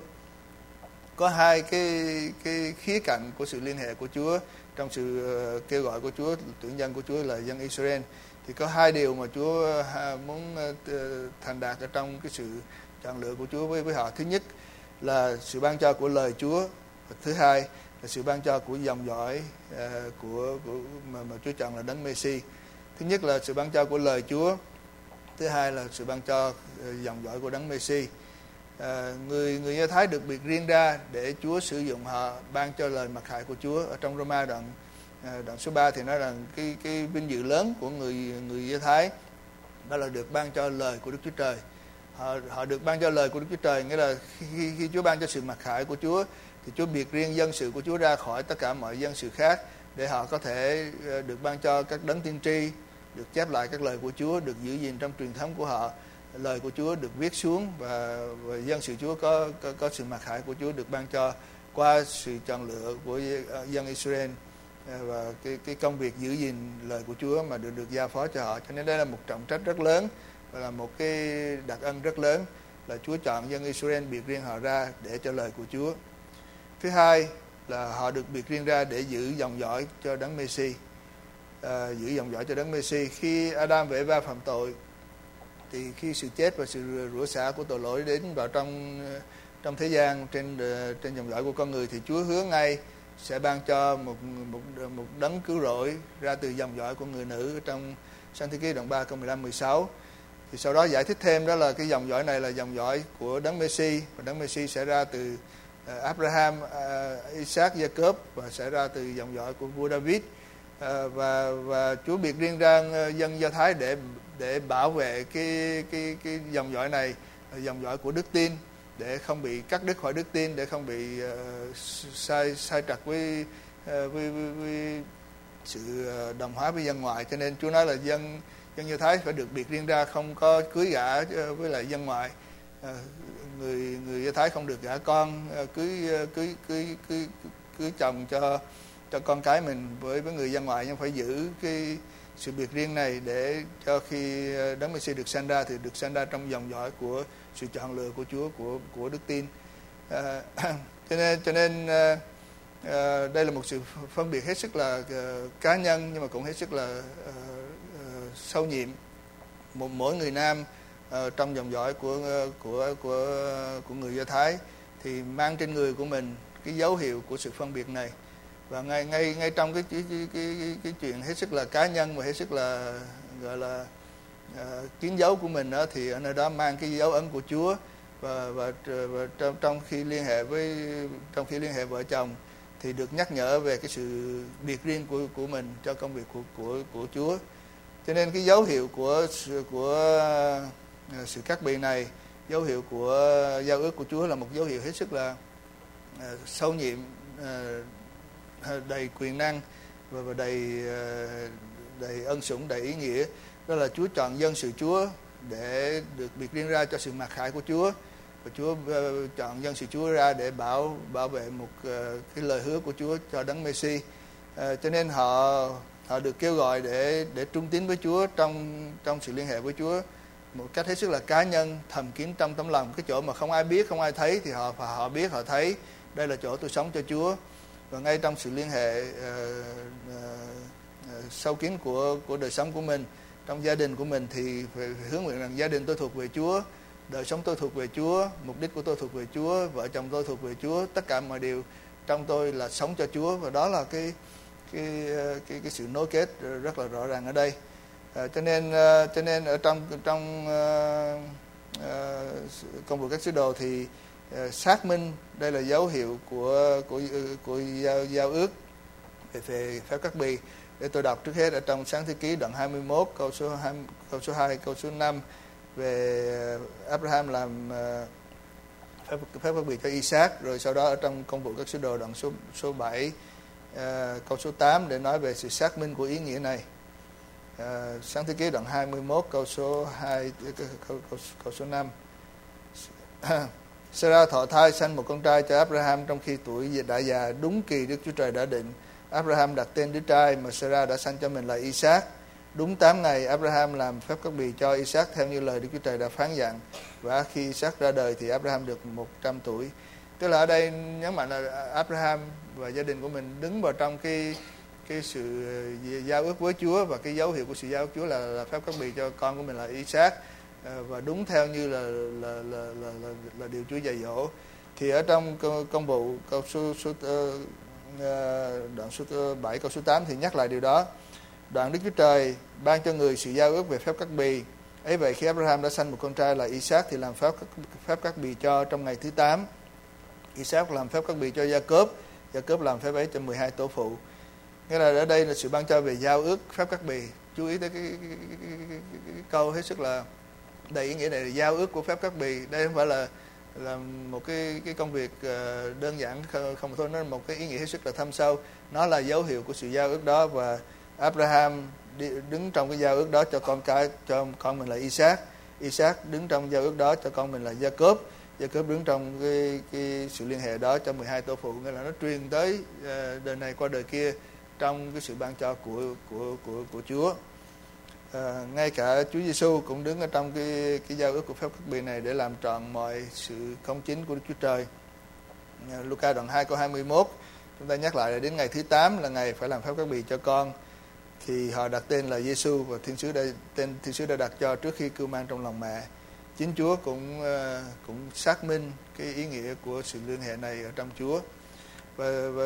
Có hai cái cái khía cạnh của sự liên hệ của Chúa trong sự kêu gọi của Chúa, tuyển dân của Chúa là dân Israel. Thì có hai điều mà Chúa muốn thành đạt ở trong cái sự chọn lựa của Chúa với với họ. Thứ nhất là sự ban cho của lời Chúa, và thứ hai là sự ban cho của dòng dõi uh, của, của mà, mà Chúa chọn là Đấng Mê-si. Thứ nhất là sự ban cho của lời Chúa, thứ hai là sự ban cho uh, dòng dõi của Đấng Mê-si. Uh, người người Do Thái được biệt riêng ra để Chúa sử dụng họ ban cho lời mặc khải của Chúa. Ở trong Roma đoạn uh, đoạn số ba thì nói rằng cái cái vinh dự lớn của người người Do Thái đó là được ban cho lời của Đức Chúa Trời. Họ họ được ban cho lời của Đức Chúa Trời, nghĩa là khi, khi Chúa ban cho sự mặc khải của Chúa thì Chúa biệt riêng dân sự của Chúa ra khỏi tất cả mọi dân sự khác, để họ có thể được ban cho các đấng tiên tri, được chép lại các lời của Chúa, được giữ gìn trong truyền thống của họ. Lời của Chúa được viết xuống, và, và dân sự Chúa có, có có sự mặc khải của Chúa được ban cho qua sự chọn lựa của dân Israel, và cái cái công việc giữ gìn lời của Chúa mà được được giao phó cho họ. Cho nên đây là một trọng trách rất lớn, và là một cái đặc ân rất lớn, là Chúa chọn dân Israel biệt riêng họ ra để cho lời của Chúa. Thứ hai là họ được biệt riêng ra để giữ dòng dõi cho Đấng Mê-si, à, giữ dòng dõi cho Đấng Mê-si. Khi Adam và Eva phạm tội, thì khi sự chết và sự rủa xả của tội lỗi đến vào trong trong thế gian trên trên dòng dõi của con người, thì Chúa hứa ngay sẽ ban cho một một một đấng cứu rỗi ra từ dòng dõi của người nữ trong Sáng Thế Ký đoạn ba câu mười lăm mười sáu. Thì sau đó giải thích thêm đó là cái dòng dõi này là dòng dõi của Đấng Mê-si, và Đấng Mê-si sẽ ra từ Abraham, Isaac, Jacob, và sẽ ra từ dòng dõi của vua David. và và Chúa biệt riêng ra dân Do Thái để để bảo vệ cái cái cái dòng dõi này, dòng dõi của đức tin, để không bị cắt đứt khỏi đức tin, để không bị uh, sai sai trật với, uh, với, với với sự đồng hóa với dân ngoại. Cho nên Chúa nói là dân dân Do Thái phải được biệt riêng ra, không có cưới gả với lại dân ngoại. Uh, người người Do Thái không được gả con, uh, cưới cưới cưới cưới cưới chồng cho cho con cái mình với với người dân ngoại, nhưng phải giữ cái sự biệt riêng này để cho khi Đấng Mê-si được sanh ra thì được sanh ra trong dòng dõi của sự chọn lựa của Chúa, của của đức tin. À, cho nên cho nên à, à, đây là một sự phân biệt hết sức là à, cá nhân, nhưng mà cũng hết sức là à, à, sâu nhiệm. Một mỗi người nam à, trong dòng dõi của của của của người Do Thái thì mang trên người của mình cái dấu hiệu của sự phân biệt này. Và ngay ngay ngay trong cái cái, cái cái cái chuyện hết sức là cá nhân và hết sức là gọi là uh, kín dấu của mình đó, thì ở nơi đó mang cái dấu ấn của Chúa, và và, và trong, trong khi liên hệ với trong khi liên hệ vợ chồng thì được nhắc nhở về cái sự biệt riêng của của mình cho công việc của của của Chúa. Cho nên cái dấu hiệu của của uh, sự cắt bì này, dấu hiệu của giao ước của Chúa là một dấu hiệu hết sức là uh, sâu nhiệm, uh, đầy quyền năng và, và đầy uh, đầy ân sủng, đầy ý nghĩa. Đó là Chúa chọn dân sự Chúa để được biệt riêng ra cho sự mặc khải của Chúa, và Chúa uh, chọn dân sự Chúa ra để bảo bảo vệ một uh, cái lời hứa của Chúa cho đấng Messi. Uh, cho nên họ họ được kêu gọi để để trung tín với Chúa trong trong sự liên hệ với Chúa một cách hết sức là cá nhân, thầm kín trong tấm lòng, cái chỗ mà không ai biết, không ai thấy thì họ họ biết, họ thấy đây là chỗ tôi sống cho Chúa. Và ngay trong sự liên hệ uh, uh, uh, sâu kín của của đời sống của mình, trong gia đình của mình thì phải, phải hướng nguyện rằng gia đình tôi thuộc về Chúa, đời sống tôi thuộc về Chúa, mục đích của tôi thuộc về Chúa, vợ chồng tôi thuộc về Chúa, tất cả mọi điều trong tôi là sống cho Chúa. Và đó là cái cái cái cái sự nối kết rất là rõ ràng ở đây. À, cho nên cho nên ở trong trong uh, uh, công vụ các sứ đồ thì uh, xác minh đây là dấu hiệu của của của giao, giao ước về, về phép cắt bì. Để tôi đọc trước hết ở trong Sáng Thế Ký đoạn hai mươi mốt câu số hai, câu số hai, câu số năm về Abraham làm uh, phép phép cắt bì cho Isaac, rồi sau đó ở trong công vụ các sứ đồ đoạn số số bảy uh, câu số tám để nói về sự xác minh của ý nghĩa này. Uh, Sáng Thế Ký đoạn hai mươi mốt câu số hai, câu, câu, câu, câu số năm. Sarah thọ thai sanh một con trai cho Abraham trong khi tuổi đã già, đúng kỳ Đức Chúa Trời đã định. Abraham đặt tên đứa trai mà Sarah đã sanh cho mình là Isaac. Đúng tám ngày Abraham làm phép cắt bì cho Isaac theo như lời Đức Chúa Trời đã phán dặn. Và khi Isaac ra đời thì Abraham được một trăm tuổi. Tức là ở đây nhấn mạnh là Abraham và gia đình của mình đứng vào trong cái cái sự giao ước với Chúa, và cái dấu hiệu của sự giao ước Chúa là, là phép cắt bì cho con của mình là Isaac, và đúng theo như là là là là, là, là điều Chúa dạy dỗ. Thì ở trong công vụ câu số, số uh, đoạn số bảy câu số tám thì nhắc lại điều đó. Đoạn Đức Chúa Trời ban cho người sự giao ước về phép cắt bì. Ấy vậy khi Abraham đã sanh một con trai là Isaac thì làm phép phép cắt bì cho trong ngày thứ tám. Isaac làm phép cắt bì cho Gia-cốp, Gia-cốp làm phép ấy cho mười hai tổ phụ. Nghĩa là ở đây là sự ban cho về giao ước phép cắt bì. Chú ý tới cái, cái, cái, cái, cái, cái, cái câu hết sức là đầy ý nghĩa này là giao ước của phép cắt bì. Đây không phải là là một cái cái công việc đơn giản không thôi, nó là một cái ý nghĩa hết sức là thâm sâu. Nó là dấu hiệu của sự giao ước đó, và Abraham đi, đứng trong cái giao ước đó cho con cái cho con mình là Isaac. Isaac đứng trong giao ước đó cho con mình là Gia-cốp. Gia-cốp đứng trong cái, cái sự liên hệ đó cho mười hai tổ phụ. Nghĩa là nó truyền tới đời này qua đời kia trong cái sự ban cho của của của của Chúa. À, ngay cả Chúa Giêsu cũng đứng ở trong cái cái giao ước của phép cắt bì này để làm trọn mọi sự công chính của Đức Chúa Trời. À, Luca đoạn hai câu hai mươi mốt chúng ta nhắc lại là đến ngày thứ tám là ngày phải làm phép cắt bì cho con, thì họ đặt tên là Giêsu, và thiên sứ đã tên thiên sứ đã đặt cho trước khi cưu mang trong lòng mẹ. Chính Chúa cũng uh, cũng xác minh cái ý nghĩa của sự liên hệ này ở trong Chúa. Và, và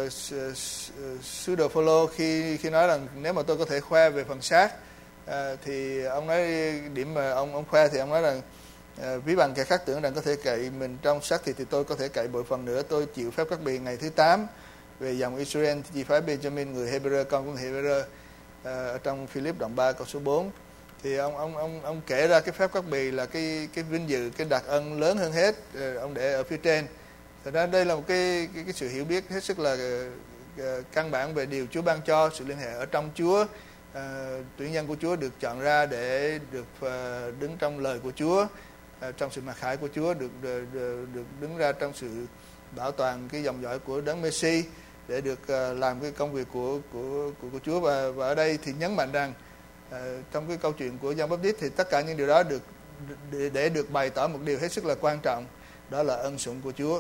sứ đồ Phô-lô khi khi nói rằng nếu mà tôi có thể khoe về phần xác, à, thì ông nói điểm mà ông ông khoe thì ông nói rằng à, ví bằng kẻ khác tưởng rằng có thể cậy mình trong xác thịt thì tôi có thể cậy bội phần nữa. Tôi chịu phép cắt bì ngày thứ tám về dòng Israel thì chỉ phái Benjamin người Hebrew, con của người Hebrew, à, ở trong Philip đoạn ba câu số bốn. Thì ông ông ông ông kể ra cái phép cắt bì là cái cái vinh dự, cái đặc ân lớn hơn hết, ông để ở phía trên. Thật ra đây là một cái, cái, cái sự hiểu biết hết sức là uh, căn bản về điều Chúa ban cho, sự liên hệ ở trong Chúa. Uh, tuyển nhân của Chúa được chọn ra để được uh, đứng trong lời của Chúa, uh, trong sự mặc khải của Chúa, được, được, được, được đứng ra trong sự bảo toàn cái dòng dõi của đấng Messi để được uh, làm cái công việc của của của, của Chúa. Và, và ở đây thì nhấn mạnh rằng uh, trong cái câu chuyện của Giăng Báp-tít thì tất cả những điều đó được để, để được bày tỏ một điều hết sức là quan trọng, đó là ân sủng của Chúa.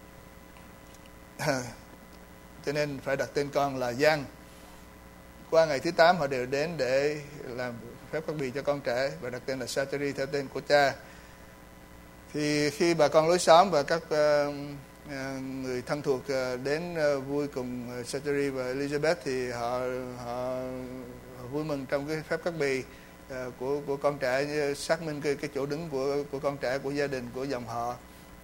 Cho nên phải đặt tên con là Giăng. Qua ngày thứ tám họ đều đến để làm phép cắt bì cho con trẻ và đặt tên là Sa-cha-ri theo tên của cha. Thì khi bà con lối xóm và các uh, người thân thuộc uh, đến uh, vui cùng Sa-cha-ri và Elizabeth thì họ, họ họ vui mừng trong cái phép cắt bì. của của con trẻ, xác minh cái cái chỗ đứng của của con trẻ, của gia đình, của dòng họ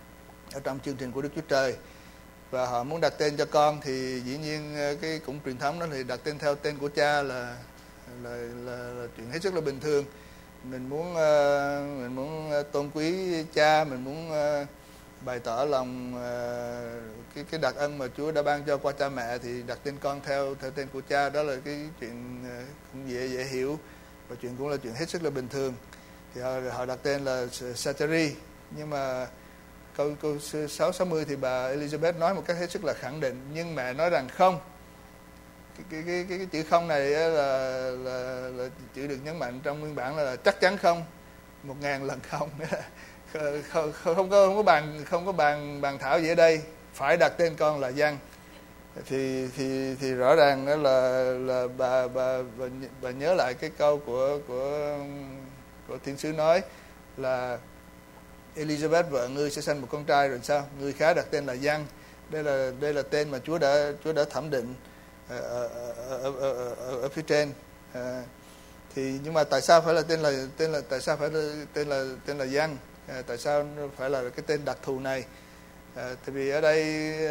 ở trong chương trình của Đức Chúa Trời. Và họ muốn đặt tên cho con thì dĩ nhiên cái cũng truyền thống đó thì đặt tên theo tên của cha là là, là, là chuyện hết sức là bình thường. Mình muốn uh, mình muốn tôn quý cha, mình muốn uh, bày tỏ lòng uh, cái cái đặc ân mà Chúa đã ban cho qua cha mẹ thì đặt tên con theo theo tên của cha, đó là cái chuyện uh, cũng dễ dễ hiểu và chuyện cũng là chuyện hết sức là bình thường. Thì họ, họ đặt tên là Zachary, nhưng mà câu câu sáu sáu mươi thì bà Elizabeth nói một cách hết sức là khẳng định, nhưng mẹ nói rằng không. Cái cái cái cái, cái chữ không này là, là là chữ được nhấn mạnh trong nguyên bản là, là chắc chắn không, một ngàn lần không. không, không, không có không có bàn không có bàn bàn thảo gì ở đây, phải đặt tên con là Giăng. Thì thì thì rõ ràng đó là là bà bà bà, bà nhớ lại cái câu của của của thiên sứ nói là Elizabeth vợ ngươi sẽ sanh một con trai rồi sao? Ngươi khá đặt tên là Giăng. Đây là đây là tên mà Chúa đã Chúa đã thẩm định ở, ở, ở, ở, ở, ở phía trên. À, thì nhưng mà tại sao phải là tên là tên là tại sao phải là, tên là tên là Giăng? À, tại sao phải là cái tên đặc thù này? À, tại vì ở đây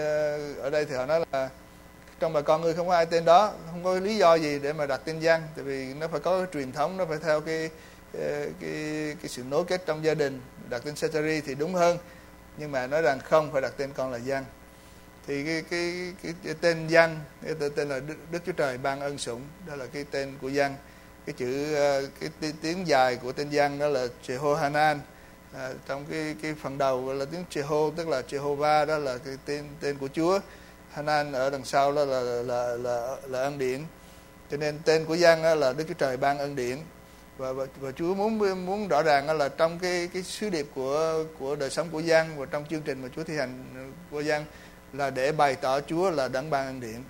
ở đây thì họ nói là trong bà con ngươi không có ai tên đó, không có lý do gì để mà đặt tên Giăng, tại vì nó phải có cái truyền thống, nó phải theo cái cái cái, cái sự nối kết trong gia đình. Đặt tên Zachary thì đúng hơn, nhưng mà nói rằng không, phải đặt tên con là Giăng. Thì cái cái cái, cái tên Giăng, cái tên là Đức, Đức Chúa Trời ban ân sủng, đó là cái tên của Giăng. Cái chữ cái tiếng dài của tên Giăng đó là Jehohanan. À, trong cái cái phần đầu là tiếng Jeho, tức là Jehovah, đó là cái tên tên của Chúa. Hanan ở đằng sau đó là là là là, là ân điển. Cho nên tên của Giăng đó là Đức Chúa Trời ban ân điển. Và, và và Chúa muốn muốn rõ ràng là trong cái cái sứ điệp của của đời sống của Giăng và trong chương trình mà Chúa thi hành của Giăng là để bày tỏ Chúa là đấng ban ân điển.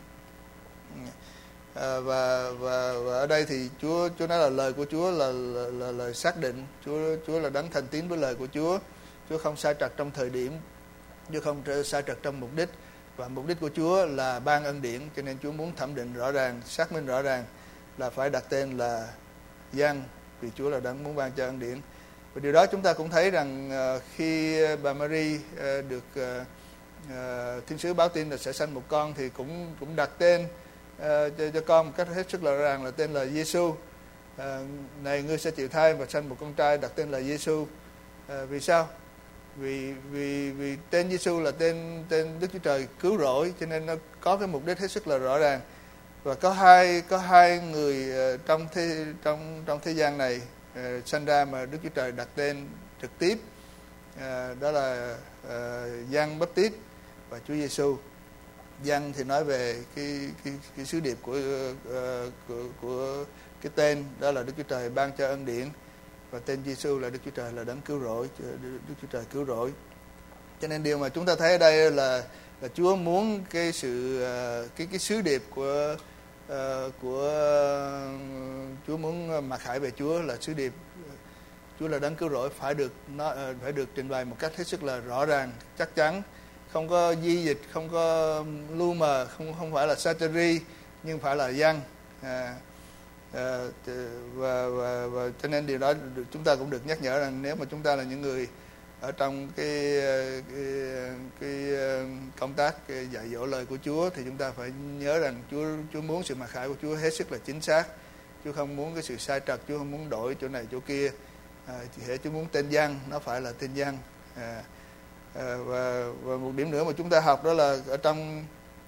À, và, và và ở đây thì Chúa Chúa nói là lời của Chúa là là, là lời xác định. Chúa Chúa là đấng thành tín với lời của Chúa. Chúa không sai trật trong thời điểm, Chúa không sai trật trong mục đích, và mục đích của Chúa là ban ân điển. Cho nên Chúa muốn thẩm định rõ ràng, xác minh rõ ràng là phải đặt tên là Giăng, vì Chúa là đấng muốn ban cho ân điển. Và điều đó chúng ta cũng thấy rằng uh, khi bà Mary uh, được uh, uh, thiên sứ báo tin là sẽ sanh một con thì cũng cũng đặt tên uh, cho, cho con một cách hết sức là rõ ràng là tên là Giêsu. Uh, này ngươi sẽ chịu thai và sanh một con trai, đặt tên là Giêsu. Uh, vì sao? Vì vì vì tên Giêsu là tên tên Đức Chúa Trời cứu rỗi, cho nên nó có cái mục đích hết sức là rõ ràng. Và có hai có hai người trong thế trong trong thế gian này uh, sanh ra mà Đức Chúa Trời đặt tên trực tiếp, uh, đó là uh, Giăng Báp-tít và Chúa Giêsu. Giăng thì nói về cái cái cái sứ điệp của, uh, của của cái tên đó là Đức Chúa Trời ban cho ân điển, và tên Giêsu là Đức Chúa Trời là đấng cứu rỗi, Đức Chúa Trời cứu rỗi. Cho nên điều mà chúng ta thấy ở đây là là Chúa muốn cái sự uh, cái cái sứ điệp của uh, của uh, Chúa muốn mặc khải về Chúa là sứ điệp Chúa là đấng cứu rỗi phải được nó uh, phải được trình bày một cách hết sức là rõ ràng, chắc chắn, không có di dịch, không có lu mờ, không không phải là Zachary nhưng phải là Giăng. À, à, và, và và cho nên điều đó chúng ta cũng được nhắc nhở rằng nếu mà chúng ta là những người ở trong cái cái, cái công tác cái dạy dỗ lời của Chúa thì chúng ta phải nhớ rằng Chúa Chúa muốn sự mặc khải của Chúa hết sức là chính xác. Chúa không muốn cái sự sai trật, Chúa không muốn đổi chỗ này chỗ kia. À, thì hệ Chúa muốn tên Giăng nó phải là tên Giăng. À, à, và và một điểm nữa mà chúng ta học đó là ở trong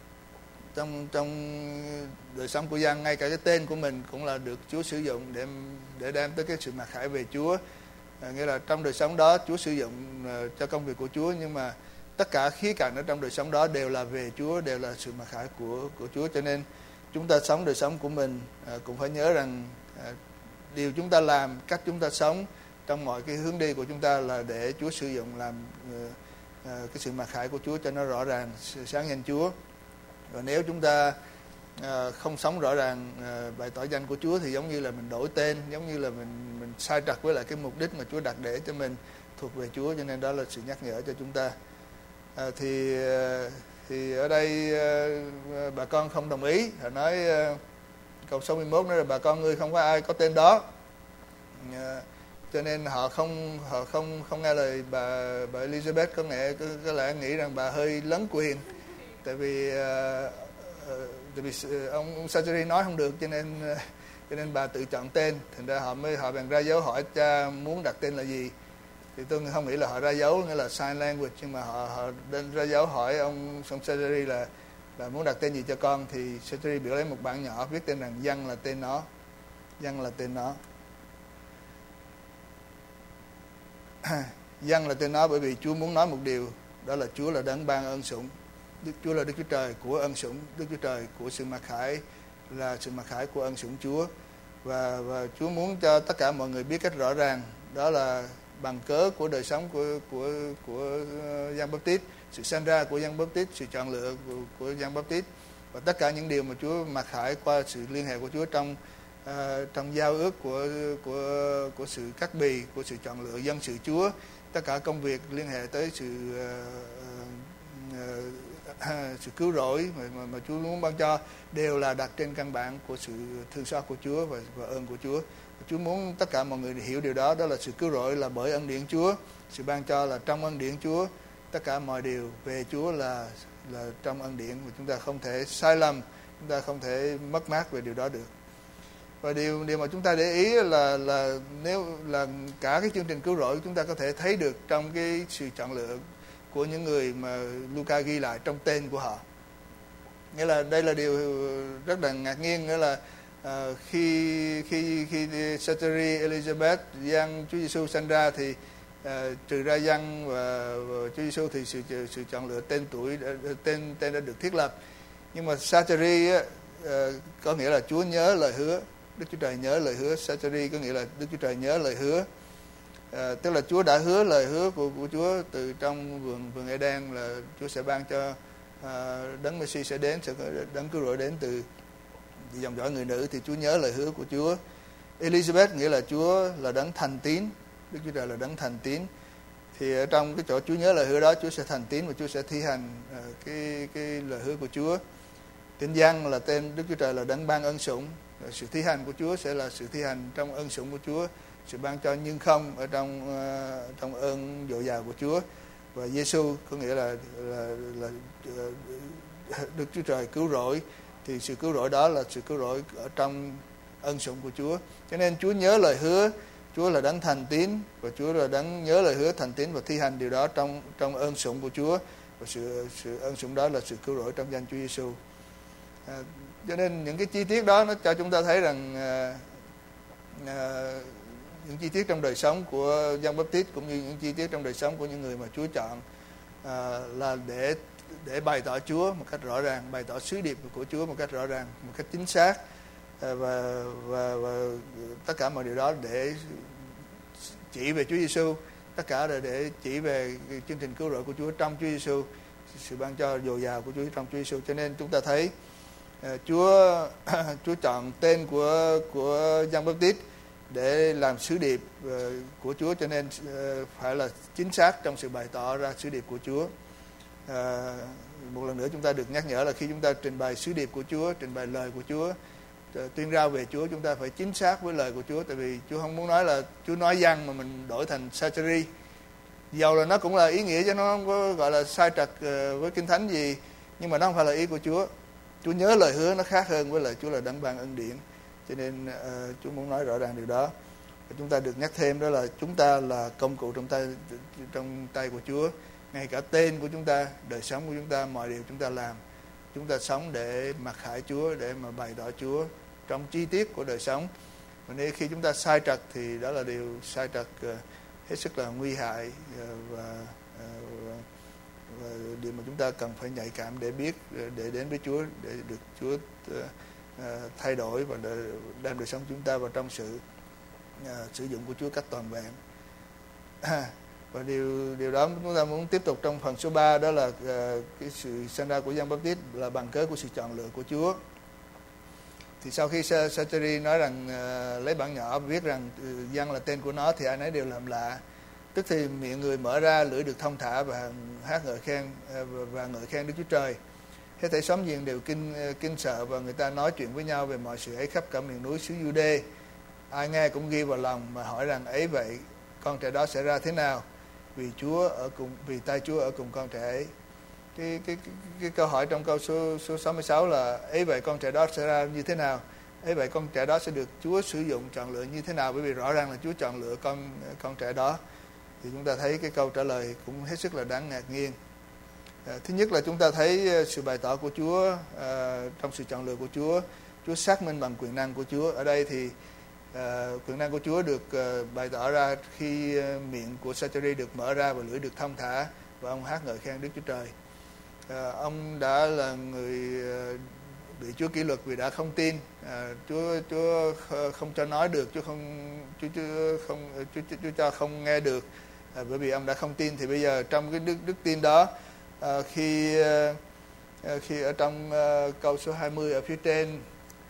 trong trong đời sống của Giăng, ngay cả cái tên của mình cũng là được Chúa sử dụng để để đem tới cái sự mặc khải về Chúa. À, nghĩa là trong đời sống đó Chúa sử dụng uh, cho công việc của Chúa, nhưng mà tất cả khía cạnh ở trong đời sống đó đều là về Chúa, đều là sự mặc khải của của Chúa. Cho nên chúng ta sống đời sống của mình uh, cũng phải nhớ rằng uh, điều chúng ta làm, cách chúng ta sống trong mọi cái hướng đi của chúng ta là để Chúa sử dụng làm uh, uh, cái sự mặc khải của Chúa cho nó rõ ràng, sáng danh Chúa. Và nếu chúng ta à, không sống rõ ràng à, bày tỏ danh của Chúa thì giống như là mình đổi tên, giống như là mình mình sai trật với lại cái mục đích mà Chúa đặt để cho mình thuộc về Chúa. Cho nên đó là sự nhắc nhở cho chúng ta. À, thì thì ở đây à, bà con không đồng ý. Họ nói à, câu sáu mươi mốt nói là bà con ngươi không có ai có tên đó. cho nên họ không họ không không nghe lời bà bà Elizabeth, có nghĩa có, có lẽ nghĩ rằng bà hơi lấn quyền, tại vì uh, uh, tại vì ông, ông Zachary nói không được, cho nên uh, cho nên bà tự chọn tên. Thành ra họ mới họ bèn ra dấu hỏi cha muốn đặt tên là gì. Thì tôi không nghĩ là họ ra dấu nghĩa là sign language, nhưng mà họ họ ra dấu hỏi ông ông Zachary là là muốn đặt tên gì cho con. Thì Zachary biểu lấy một bảng nhỏ viết tên rằng Dân là tên nó, Dân là tên nó. Dân là tên nó bởi vì Chúa muốn nói một điều, đó là Chúa là đấng ban ơn sủng. Đức Chúa là Đức Chúa Trời của ơn sủng, Đức Chúa Trời của sự mặc khải là sự mặc khải của ơn sủng Chúa. Và và Chúa muốn cho tất cả mọi người biết cách rõ ràng, đó là bằng cớ của đời sống của của của Giăng Báp-tít, sự sanh ra của Giăng Báp-tít, sự chọn lựa của, của Giăng Báp-tít, và tất cả những điều mà Chúa mặc khải qua sự liên hệ của Chúa trong uh, trong giao ước của của của sự cắt bì, của sự chọn lựa dân sự Chúa, tất cả công việc liên hệ tới sự uh, uh, uh, sự cứu rỗi mà, mà, mà Chúa muốn ban cho đều là đặt trên căn bản của sự thương xót của Chúa và, và ơn của Chúa. Chúa muốn tất cả mọi người hiểu điều đó, đó là sự cứu rỗi là bởi ân điển Chúa, sự ban cho là trong ân điển Chúa, tất cả mọi điều về Chúa là là trong ân điển, và chúng ta không thể sai lầm, chúng ta không thể mất mát về điều đó được. Và điều điều mà chúng ta để ý là là nếu là cả cái chương trình cứu rỗi chúng ta có thể thấy được trong cái sự chọn lựa của những người mà Luca ghi lại trong tên của họ. Nghĩa là đây là điều rất là ngạc nhiên, nghĩa là À, khi khi khi Zachary, Elizabeth, Giăng, Chúa Giêsu sanh ra thì à, trừ ra Giăng và, và Chúa Giêsu thì sự sự chọn lựa tên tuổi tên tên đã được thiết lập. Nhưng mà Zachary à, có nghĩa là Chúa nhớ lời hứa, Đức Chúa Trời nhớ lời hứa. Zachary có nghĩa là Đức Chúa Trời nhớ lời hứa, à, tức là Chúa đã hứa lời hứa của của Chúa từ trong vườn vườn Eden là Chúa sẽ ban cho à, đấng Messi sẽ đến, sẽ đấng cứu rỗi đến từ dòng dõi người nữ, thì Chúa nhớ lời hứa của Chúa. Elizabeth nghĩa là Chúa là đấng thành tín, Đức Chúa Trời là đấng thành tín. Thì ở trong cái chỗ Chúa nhớ lời hứa đó, Chúa sẽ thành tín và Chúa sẽ thi hành uh, cái cái lời hứa của Chúa. Tên Giăng là tên Đức Chúa Trời là đấng ban ân sủng. Sự thi hành của Chúa sẽ là sự thi hành trong ân sủng của Chúa, sự ban cho nhưng không ở trong uh, trong ơn dồi dào của Chúa. Và Giêsu có nghĩa là là, là uh, Đức Chúa Trời cứu rỗi, thì sự cứu rỗi đó là sự cứu rỗi ở trong ân sủng của Chúa. Cho nên Chúa nhớ lời hứa, Chúa là đấng thành tín, và Chúa là đấng nhớ lời hứa, thành tín và thi hành điều đó trong trong ân sủng của Chúa. Và sự sự ân sủng đó là sự cứu rỗi trong danh Chúa Giêsu. À, cho nên những cái chi tiết đó nó cho chúng ta thấy rằng à, à, những chi tiết trong đời sống của Giăng Báp-tít cũng như những chi tiết trong đời sống của những người mà Chúa chọn à, là để để bày tỏ Chúa một cách rõ ràng, bày tỏ sứ điệp của Chúa một cách rõ ràng, một cách chính xác, và và, và tất cả mọi điều đó để chỉ về Chúa Giêsu, tất cả là để chỉ về chương trình cứu rỗi của Chúa trong Chúa Giêsu, sự ban cho dồi dào của Chúa trong Chúa Giêsu. Cho nên chúng ta thấy uh, Chúa Chúa chọn tên của của Giăng Báp-tít để làm sứ điệp uh, của Chúa, cho nên uh, phải là chính xác trong sự bày tỏ ra sứ điệp của Chúa. À, một lần nữa chúng ta được nhắc nhở là khi chúng ta trình bày sứ điệp của Chúa, trình bày lời của Chúa, tuyên rao về Chúa, chúng ta phải chính xác với lời của Chúa. Tại vì Chúa không muốn nói là Chúa nói Giăng mà mình đổi thành Zachary, dầu là nó cũng là ý nghĩa chứ nó không có gọi là sai trật với Kinh Thánh gì, nhưng mà nó không phải là ý của Chúa. Chúa nhớ lời hứa nó khác hơn với lời Chúa là đấng ban ân điển, cho nên uh, Chúa muốn nói rõ ràng điều đó. Và chúng ta được nhắc thêm đó là chúng ta là công cụ trong tay trong tay của Chúa. Ngay cả tên của chúng ta, đời sống của chúng ta, mọi điều chúng ta làm, chúng ta sống để mặc khải Chúa, để mà bày tỏ Chúa trong chi tiết của đời sống. Và nếu khi chúng ta sai trật thì đó là điều sai trật uh, hết sức là nguy hại, uh, và, uh, và điều mà chúng ta cần phải nhạy cảm để biết, để đến với Chúa, để được Chúa uh, uh, thay đổi và để đem đời sống chúng ta vào trong sự uh, sử dụng của Chúa cách toàn vẹn. Và điều điều đó chúng ta muốn tiếp tục trong phần số ba, đó là uh, cái sự sanh ra của Giăng Báp-tít là bằng cớ của sự chọn lựa của Chúa. Thì sau khi Zachary nói rằng uh, lấy bản nhỏ viết rằng uh, Giăng là tên của nó, thì ai nấy đều làm lạ. Tức thì miệng người mở ra, lưỡi được thông thả và hát ngợi khen uh, và, và ngợi khen Đức Chúa Trời. Hết thảy xóm giềng đều kinh uh, kinh sợ, và người ta nói chuyện với nhau về mọi sự ấy khắp cả miền núi xứ Giu-đê. ai nghe cũng ghi vào lòng mà hỏi rằng ấy vậy con trẻ đó sẽ ra thế nào, vì Chúa ở cùng vì tay Chúa ở cùng con trẻ ấy. Cái cái cái, cái câu hỏi trong câu số số sáu mươi sáu là ấy vậy con trẻ đó sẽ ra như thế nào? Ấy vậy con trẻ đó sẽ được Chúa sử dụng chọn lựa như thế nào? Bởi vì rõ ràng là Chúa chọn lựa con con trẻ đó. Thì chúng ta thấy cái câu trả lời cũng hết sức là đáng ngạc nhiên. À, thứ nhất là chúng ta thấy sự bày tỏ của Chúa à, trong sự chọn lựa của Chúa. Chúa xác minh bằng quyền năng của Chúa. Ở đây thì à, quyền năng của Chúa được à, bày tỏ ra khi à, miệng của Sa-cha-ri được mở ra và lưỡi được thông thả và ông hát ngợi khen Đức Chúa Trời. À, ông đã là người à, bị Chúa kỷ luật vì đã không tin. À, Chúa Chúa không cho nói được, Chúa không Chúa, Chúa không Chúa, Chúa, Chúa cho không nghe được. À, bởi vì ông đã không tin, thì bây giờ trong cái đức đức tin đó, à, khi à, khi ở trong à, câu số hai mươi ở phía trên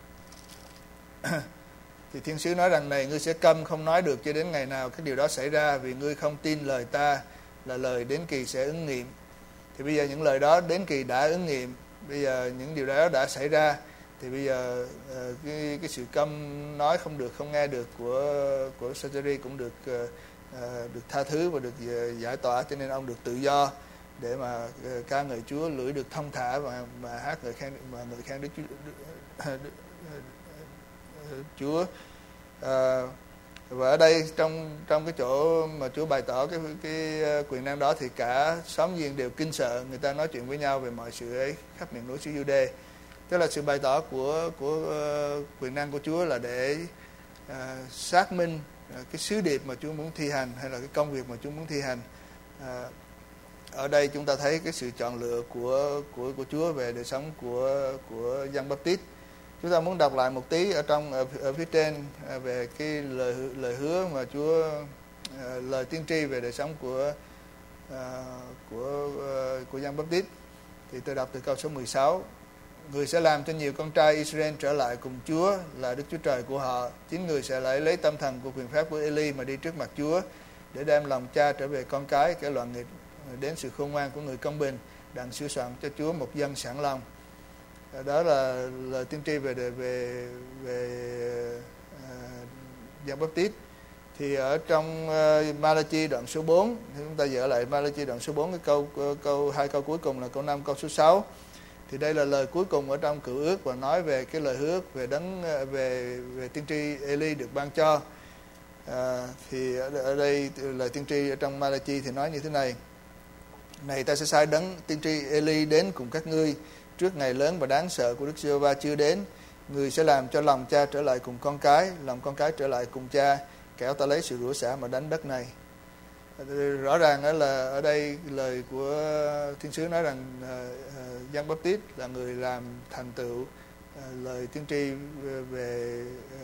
thì thiên sứ nói rằng này, ngươi sẽ câm không nói được cho đến ngày nào cái điều đó xảy ra, vì ngươi không tin lời ta là lời đến kỳ sẽ ứng nghiệm. Thì bây giờ những lời đó đến kỳ đã ứng nghiệm, bây giờ những điều đó đã xảy ra, thì bây giờ uh, cái cái sự câm nói không được, không nghe được của của Sa-cha-ri cũng được uh, được tha thứ và được uh, giải tỏa, cho nên ông được tự do để mà uh, ca ngợi Chúa, lưỡi được thông thả và mà hát ngợi khen mà ngợi khen Đức Chúa. Đức, Đức, Đức, Chúa. Uh, và ở đây trong trong cái chỗ mà Chúa bày tỏ cái cái quyền năng đó thì cả xóm giềng đều kinh sợ, người ta nói chuyện với nhau về mọi sự ấy khắp miền núi xứ Giu-đê. Tức là sự bày tỏ của của uh, quyền năng của Chúa là để uh, xác minh uh, cái sứ điệp mà Chúa muốn thi hành, hay là cái công việc mà Chúa muốn thi hành. Uh, ở đây chúng ta thấy cái sự chọn lựa của của của Chúa về đời sống của của Giăng Báp-tít. Chúng ta muốn đọc lại một tí ở trong ở, ở phía trên về cái lời lời hứa mà Chúa uh, lời tiên tri về đời sống của uh, của uh, của Giăng Báp-tít. Thì tôi đọc từ câu số mười sáu. Người sẽ làm cho nhiều con trai Israel trở lại cùng Chúa là Đức Chúa Trời của họ. Chính người sẽ lại lấy tâm thần của quyền phép của Eli mà đi trước mặt Chúa, để đem lòng cha trở về con cái, kẻ loạn nghịch đến sự khôn ngoan của người công bình, đặng sửa soạn cho Chúa một dân sẵn lòng. Đó là lời tiên tri về về về uh, Giăng Báp-tít. Thì ở trong uh, Ma-la-chi đoạn số bốn, thì chúng ta dở lại Ma-la-chi đoạn số bốn, cái câu câu hai câu cuối cùng là câu năm, câu số sáu. Thì đây là lời cuối cùng ở trong Cựu Ước và nói về cái lời hứa về đấng về về tiên tri Eli được ban cho. À, thì ở, ở đây lời tiên tri ở trong Ma-la-chi thì nói như thế này: này, ta sẽ sai đấng tiên tri Eli đến cùng các ngươi trước ngày lớn và đáng sợ của Đức Giê-hô-va chưa đến. Người sẽ làm cho lòng cha trở lại cùng con cái, lòng con cái trở lại cùng cha, kẻo ta lấy sự rủa xả mà đánh đất này. Rõ ràng đó là ở đây lời của thiên sứ nói rằng uh, Giăng Báp-tít là người làm thành tựu uh, lời tiên tri về, về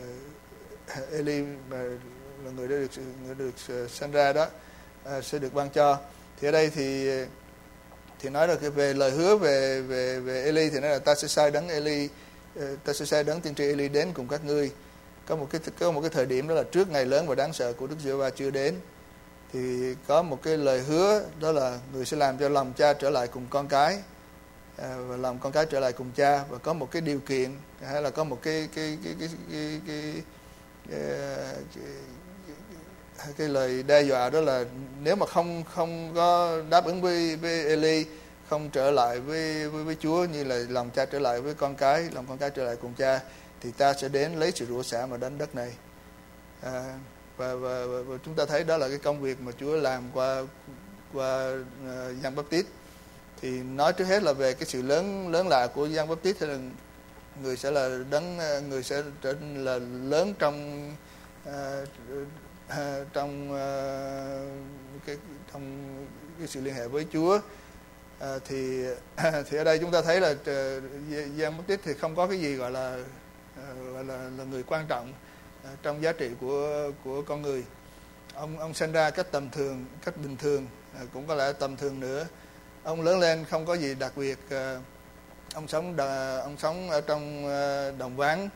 uh, Eli mà là người đã được người được uh, sanh ra đó uh, sẽ được ban cho. Thì ở đây thì thì nói được về lời hứa về về về Eli, thì nói là ta sẽ sai đấng Eli uh, ta sẽ sai đấng tiên tri Eli đến cùng các ngươi. Có một cái có một cái thời điểm đó là trước ngày lớn và đáng sợ của Đức Giê-hô-va chưa đến. Thì có một cái lời hứa đó là người sẽ làm cho lòng cha trở lại cùng con cái, à, và lòng con cái trở lại cùng cha, và có một cái điều kiện, hay là có một cái cái cái cái cái cái, cái, cái, cái, cái lời đe dọa, đó là nếu mà không không có đáp ứng với với Eli, không trở lại với với với Chúa như là lòng cha trở lại với con cái, lòng con cái trở lại cùng cha, thì ta sẽ đến lấy sự rủa xả mà đánh đất này. À, Và, và, và, và chúng ta thấy đó là cái công việc mà Chúa làm qua qua uh, Giăng Báp-tít. Thì nói trước hết là về cái sự lớn lớn lạ của Giăng Báp-tít, thì là người sẽ là đấng người sẽ trở nên là lớn trong uh, uh, trong uh, cái trong cái sự liên hệ với Chúa. Uh, thì thì ở đây chúng ta thấy là uh, Giăng Báp-tít thì không có cái gì gọi là uh, gọi là, là người quan trọng trong giá trị của của con người. Ông ông sinh ra cách tầm thường, cách bình thường, cũng có lẽ tầm thường nữa. Ông lớn lên không có gì đặc biệt. Ông sống ông sống ở trong đồng vắng,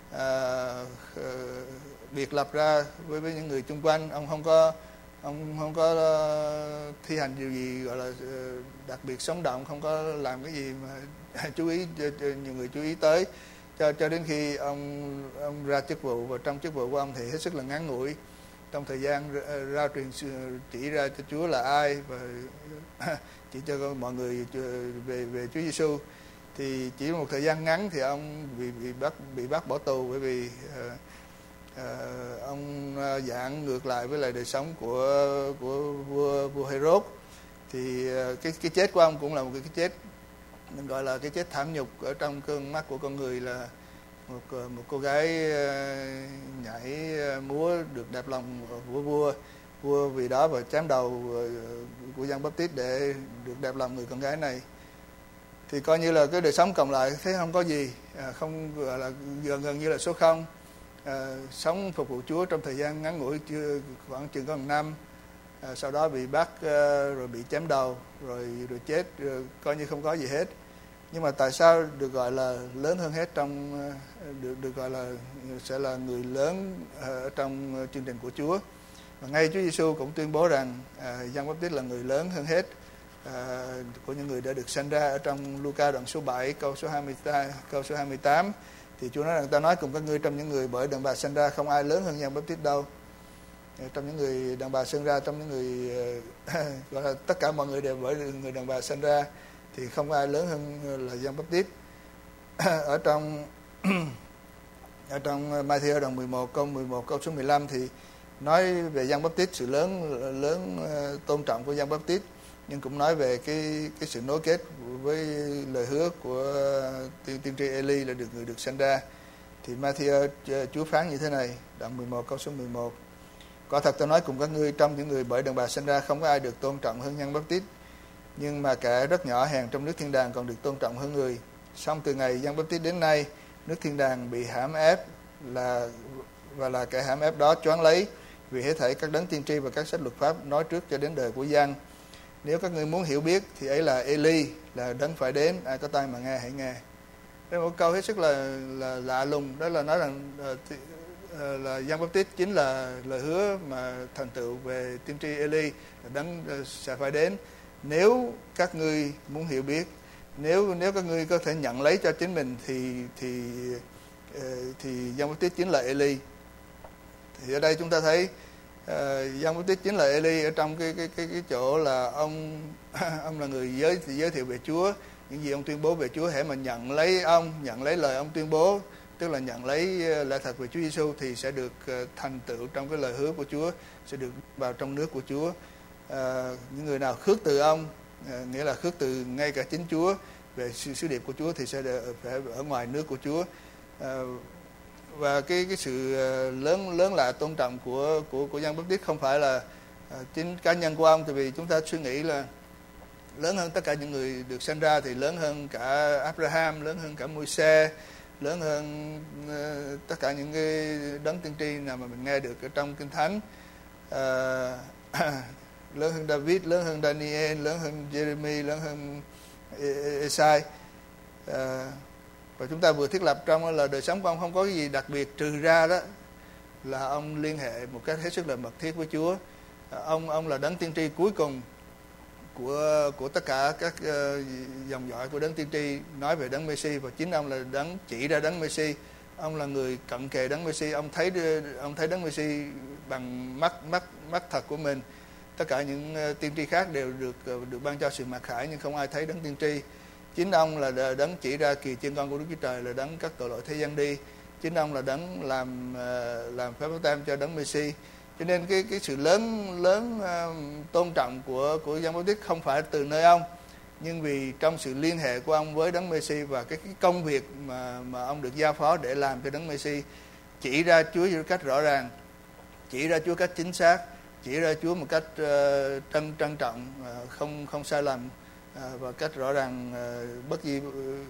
biệt lập ra với với những người chung quanh. Ông không có ông không có thi hành điều gì gọi là đặc biệt sống động, không có làm cái gì mà chú ý nhiều người chú ý tới. cho cho đến khi ông ông ra chức vụ, và trong chức vụ của ông thì hết sức là ngắn ngủi. Trong thời gian rao truyền chỉ ra cho Chúa là ai và chỉ cho mọi người về về Chúa Giêsu, thì chỉ một thời gian ngắn thì ông bị bị bắt bị bắt bỏ tù, bởi vì uh, uh, ông giảng ngược lại với lại đời sống của của vua vua Herod. Thì uh, cái cái chết của ông cũng là một cái, cái chết mình gọi là cái chết thảm nhục ở trong cơn mắt của con người, là một một cô gái nhảy múa được đẹp lòng của vua vua vì đó và chém đầu của Giăng Báp Tít để được đẹp lòng người con gái này. Thì coi như là cái đời sống cộng lại thấy không có gì, không gọi là gần gần như là số không. À, sống phục vụ Chúa trong thời gian ngắn ngủi, chưa khoảng chừng có một năm, à, sau đó bị bắt, à, rồi bị chém đầu, rồi rồi chết, rồi coi như không có gì hết. Nhưng mà tại sao được gọi là lớn hơn hết, trong được được gọi là sẽ là người lớn ở trong chương trình của Chúa. Và ngay Chúa Giêsu cũng tuyên bố rằng à, Giăng Báp Tít là người lớn hơn hết à, của những người đã được sanh ra. Ở trong Luca đoạn số bảy câu số hai mươi câu số hai mươi tám thì Chúa nói rằng ta nói cùng các ngươi, trong những người bởi đàn bà sanh ra không ai lớn hơn Giăng Báp Tít đâu. Trong những người đàn bà sinh ra, trong những người gọi là tất cả mọi người đều bởi người đàn bà sinh ra, thì không ai lớn hơn là Giăng Báp Tít. Ở trong ở trong Ma-thi-ơ đoạn mười một câu mười một câu số mười lăm thì nói về Giăng Báp Tít, sự lớn lớn tôn trọng của Giăng Báp Tít, nhưng cũng nói về cái cái sự nối kết với lời hứa của tiên, tiên tri Eli là được người được sanh ra. Thì Ma-thi-ơ Chúa phán như thế này, đoạn mười một câu số mười một: Quả thật tôi nói cùng các ngươi, trong những người bởi đàn bà sinh ra không có ai được tôn trọng hơn Giăng Báp Tít, nhưng mà kẻ rất nhỏ hèn trong nước thiên đàng còn được tôn trọng hơn người. Song từ ngày Giăng Báp Tít đến nay, nước thiên đàng bị hãm ép là và là kẻ hãm ép đó choáng lấy, vì hết thảy các đấng tiên tri và các sách luật pháp nói trước cho đến đời của Giăng. Nếu các ngươi muốn hiểu biết thì ấy là Eli, là đấng phải đến. Ai có tai mà nghe hãy nghe. Đây là một câu hết sức là là lạ lùng, đó là nói rằng uh, thì, là Giăng Báp Tít chính là lời hứa mà thành tựu về tiên tri Eli, là đấng sẽ phải đến. Nếu các ngươi muốn hiểu biết, nếu nếu các ngươi có thể nhận lấy cho chính mình thì thì thì Giăng Báp Tít chính là Eli. Thì ở đây chúng ta thấy uh, Giăng Báp Tít chính là Eli ở trong cái cái cái cái chỗ là ông ông là người giới giới thiệu về Chúa, những gì ông tuyên bố về Chúa. Hễ mà nhận lấy ông, nhận lấy lời ông tuyên bố, tức là nhận lấy lẽ thật về Chúa Giêsu, thì sẽ được thành tựu trong cái lời hứa của Chúa, sẽ được vào trong nước của Chúa. À, những người nào khước từ ông, à, nghĩa là khước từ ngay cả chính Chúa về sự sứ điệp của Chúa, thì sẽ phải ở ngoài nước của Chúa. À, và cái cái sự lớn lớn lạ tôn trọng của của của Giăng Báp Tít không phải là à, chính cá nhân của ông, tại vì chúng ta suy nghĩ là lớn hơn tất cả những người được sinh ra, thì lớn hơn cả Abraham, lớn hơn cả Môi-se, lớn hơn uh, tất cả những cái đấng tiên tri nào mà mình nghe được ở trong Kinh Thánh, uh, lớn hơn David, lớn hơn Daniel, lớn hơn Jeremy, lớn hơn Esai. Uh, và chúng ta vừa thiết lập trong là đời sống của ông không có cái gì đặc biệt, trừ ra đó là ông liên hệ một cách hết sức là mật thiết với Chúa. Uh, ông ông là đấng tiên tri cuối cùng của của tất cả các uh, dòng dõi của đấng tiên tri nói về đấng Messi, và chính ông là đấng chỉ ra đấng Messi. Ông là người cận kề đấng Messi, ông thấy ông thấy đấng Messi bằng mắt mắt mắt thật của mình. Tất cả những uh, tiên tri khác đều được uh, được ban cho sự mặc khải, nhưng không ai thấy đấng tiên tri. Chính ông là đấng chỉ ra kỳ chiên con của Đức Chúa Trời, là đấng cất tội lỗi thế gian đi. Chính ông là đấng làm uh, làm phép báp têm cho đấng Messi. Cho nên cái cái sự lớn lớn uh, tôn trọng của của Giăng Báp Tít không phải từ nơi ông, nhưng vì trong sự liên hệ của ông với đấng Messi và cái, cái công việc mà mà ông được giao phó để làm cho đấng Messi, chỉ ra Chúa một cách rõ ràng, chỉ ra Chúa cách chính xác, chỉ ra Chúa một cách uh, trân trân trọng, uh, không không sai lầm, uh, và cách rõ ràng, uh, bất di uh,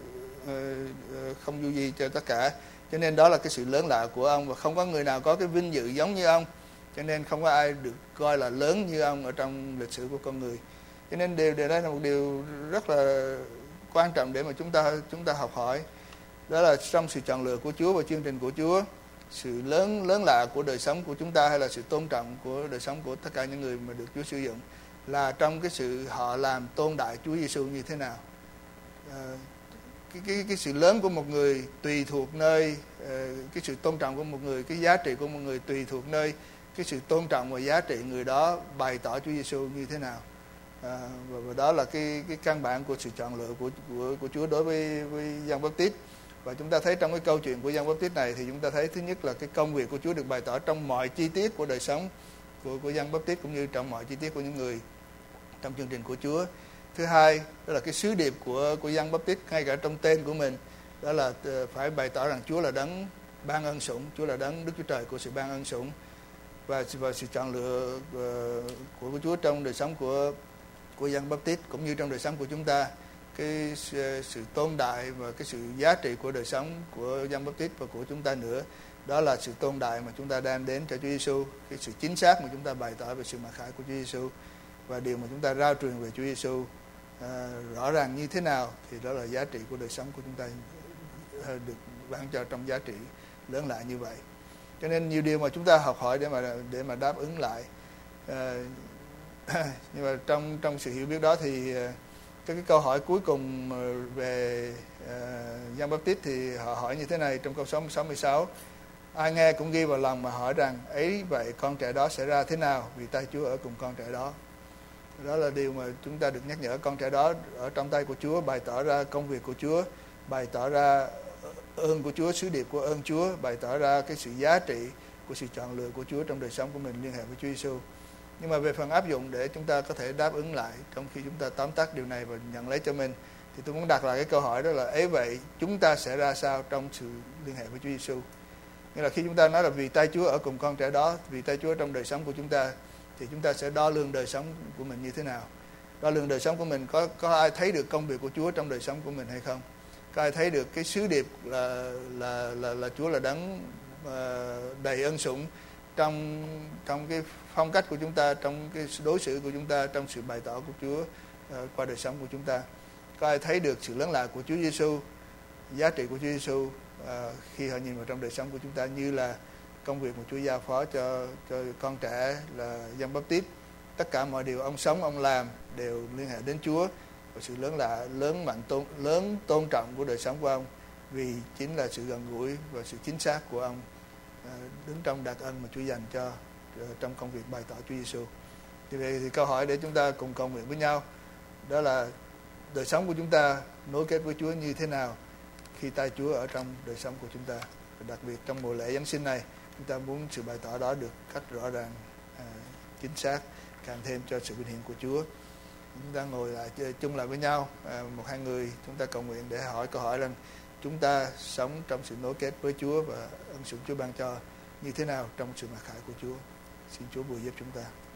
uh, không du di cho tất cả. Cho nên đó là cái sự lớn lạ của ông, và không có người nào có cái vinh dự giống như ông. Cho nên không có ai được coi là lớn như ông ở trong lịch sử của con người. Cho nên điều điều đây là một điều rất là quan trọng để mà chúng ta chúng ta học hỏi. Đó là trong sự chọn lựa của Chúa và chương trình của Chúa, sự lớn lớn lạ của đời sống của chúng ta, hay là sự tôn trọng của đời sống của tất cả những người mà được Chúa sử dụng, là trong cái sự họ làm tôn đại Chúa Giêsu như thế nào. À, cái cái cái sự lớn của một người tùy thuộc nơi uh, cái sự tôn trọng của một người, cái giá trị của một người tùy thuộc nơi cái sự tôn trọng và giá trị người đó bày tỏ Chúa Giêsu như thế nào. À, và, và đó là cái cái căn bản của sự chọn lựa của của của Chúa đối với với Giăng Báp-tít. Và chúng ta thấy trong cái câu chuyện của Giăng Báp-tít này thì chúng ta thấy thứ nhất là cái công việc của Chúa được bày tỏ trong mọi chi tiết của đời sống của của Giăng Báp-tít cũng như trong mọi chi tiết của những người trong chương trình của Chúa. Thứ hai, đó là cái sứ điệp của của Giăng Báp-tít ngay cả trong tên của mình, đó là phải bày tỏ rằng Chúa là đấng ban ân sủng, Chúa là đấng Đức Chúa Trời của sự ban ân sủng. Và, và sự chọn lựa uh, của, của Chúa trong đời sống của của Giăng Báp-tít cũng như trong đời sống của chúng ta, cái sự, sự tôn đại và cái sự giá trị của đời sống của Giăng Báp-tít và của chúng ta nữa, đó là sự tôn đại mà chúng ta đem đến cho Chúa Giêsu, cái sự chính xác mà chúng ta bày tỏ về sự mặc khải của Chúa Giêsu, và điều mà chúng ta rao truyền về Chúa Giêsu uh, rõ ràng như thế nào thì đó là giá trị của đời sống của chúng ta uh, được ban cho trong giá trị lớn lại như vậy. Cho nên nhiều điều mà chúng ta học hỏi để mà để mà đáp ứng lại. À, nhưng mà trong trong sự hiểu biết đó thì cái, cái câu hỏi cuối cùng về uh, Giăng Báp-tít thì họ hỏi như thế này trong câu số sáu mươi sáu: ai nghe cũng ghi vào lòng mà hỏi rằng ấy vậy con trẻ đó sẽ ra thế nào, vì tay Chúa ở cùng con trẻ đó. Đó là điều mà chúng ta được nhắc nhở. Con trẻ đó ở trong tay của Chúa, bày tỏ ra công việc của Chúa, bày tỏ ra ơn của Chúa, sứ điệp của ơn Chúa, bày tỏ ra cái sự giá trị của sự chọn lựa của Chúa trong đời sống của mình liên hệ với Chúa Giêsu. Nhưng mà về phần áp dụng để chúng ta có thể đáp ứng lại trong khi chúng ta tóm tắt điều này và nhận lấy cho mình, thì tôi muốn đặt lại cái câu hỏi đó là ấy vậy chúng ta sẽ ra sao trong sự liên hệ với Chúa Giêsu. Nghĩa là khi chúng ta nói là vì tay Chúa ở cùng con trẻ đó, vì tay Chúa trong đời sống của chúng ta, thì chúng ta sẽ đo lường đời sống của mình như thế nào? Đo lường đời sống của mình, có có ai thấy được công việc của Chúa trong đời sống của mình hay không? Có ai thấy được cái sứ điệp là là là là Chúa là đấng uh, đầy ân sủng trong trong cái phong cách của chúng ta, trong cái đối xử của chúng ta, trong sự bày tỏ của Chúa uh, qua đời sống của chúng ta? Có ai thấy được sự lớn lạ của Chúa Giêsu, giá trị của Chúa Giêsu uh, khi họ nhìn vào trong đời sống của chúng ta, như là công việc mà Chúa giao phó cho cho con trẻ là Giăng Báp-tít? Tất cả mọi điều ông sống, ông làm đều liên hệ đến Chúa và sự lớn lạ, lớn mạnh tôn lớn tôn trọng của đời sống của ông, vì chính là sự gần gũi và sự chính xác của ông đứng trong đặc ân mà Chúa dành cho trong công việc bày tỏ Chúa Giêsu. Thì vậy thì câu hỏi để chúng ta cùng cầu nguyện với nhau đó là đời sống của chúng ta nối kết với Chúa như thế nào khi tay Chúa ở trong đời sống của chúng ta. Và đặc biệt trong mùa lễ Giáng sinh này, chúng ta muốn sự bày tỏ đó được cách rõ ràng, à, chính xác, càng thêm cho sự vinh hiển của Chúa. Chúng ta ngồi lại chung lại với nhau, à, một hai người chúng ta cầu nguyện để hỏi câu hỏi rằng chúng ta sống trong sự nối kết với Chúa và ân sủng Chúa ban cho như thế nào trong sự mặc khải của Chúa. Xin Chúa bùi giúp chúng ta.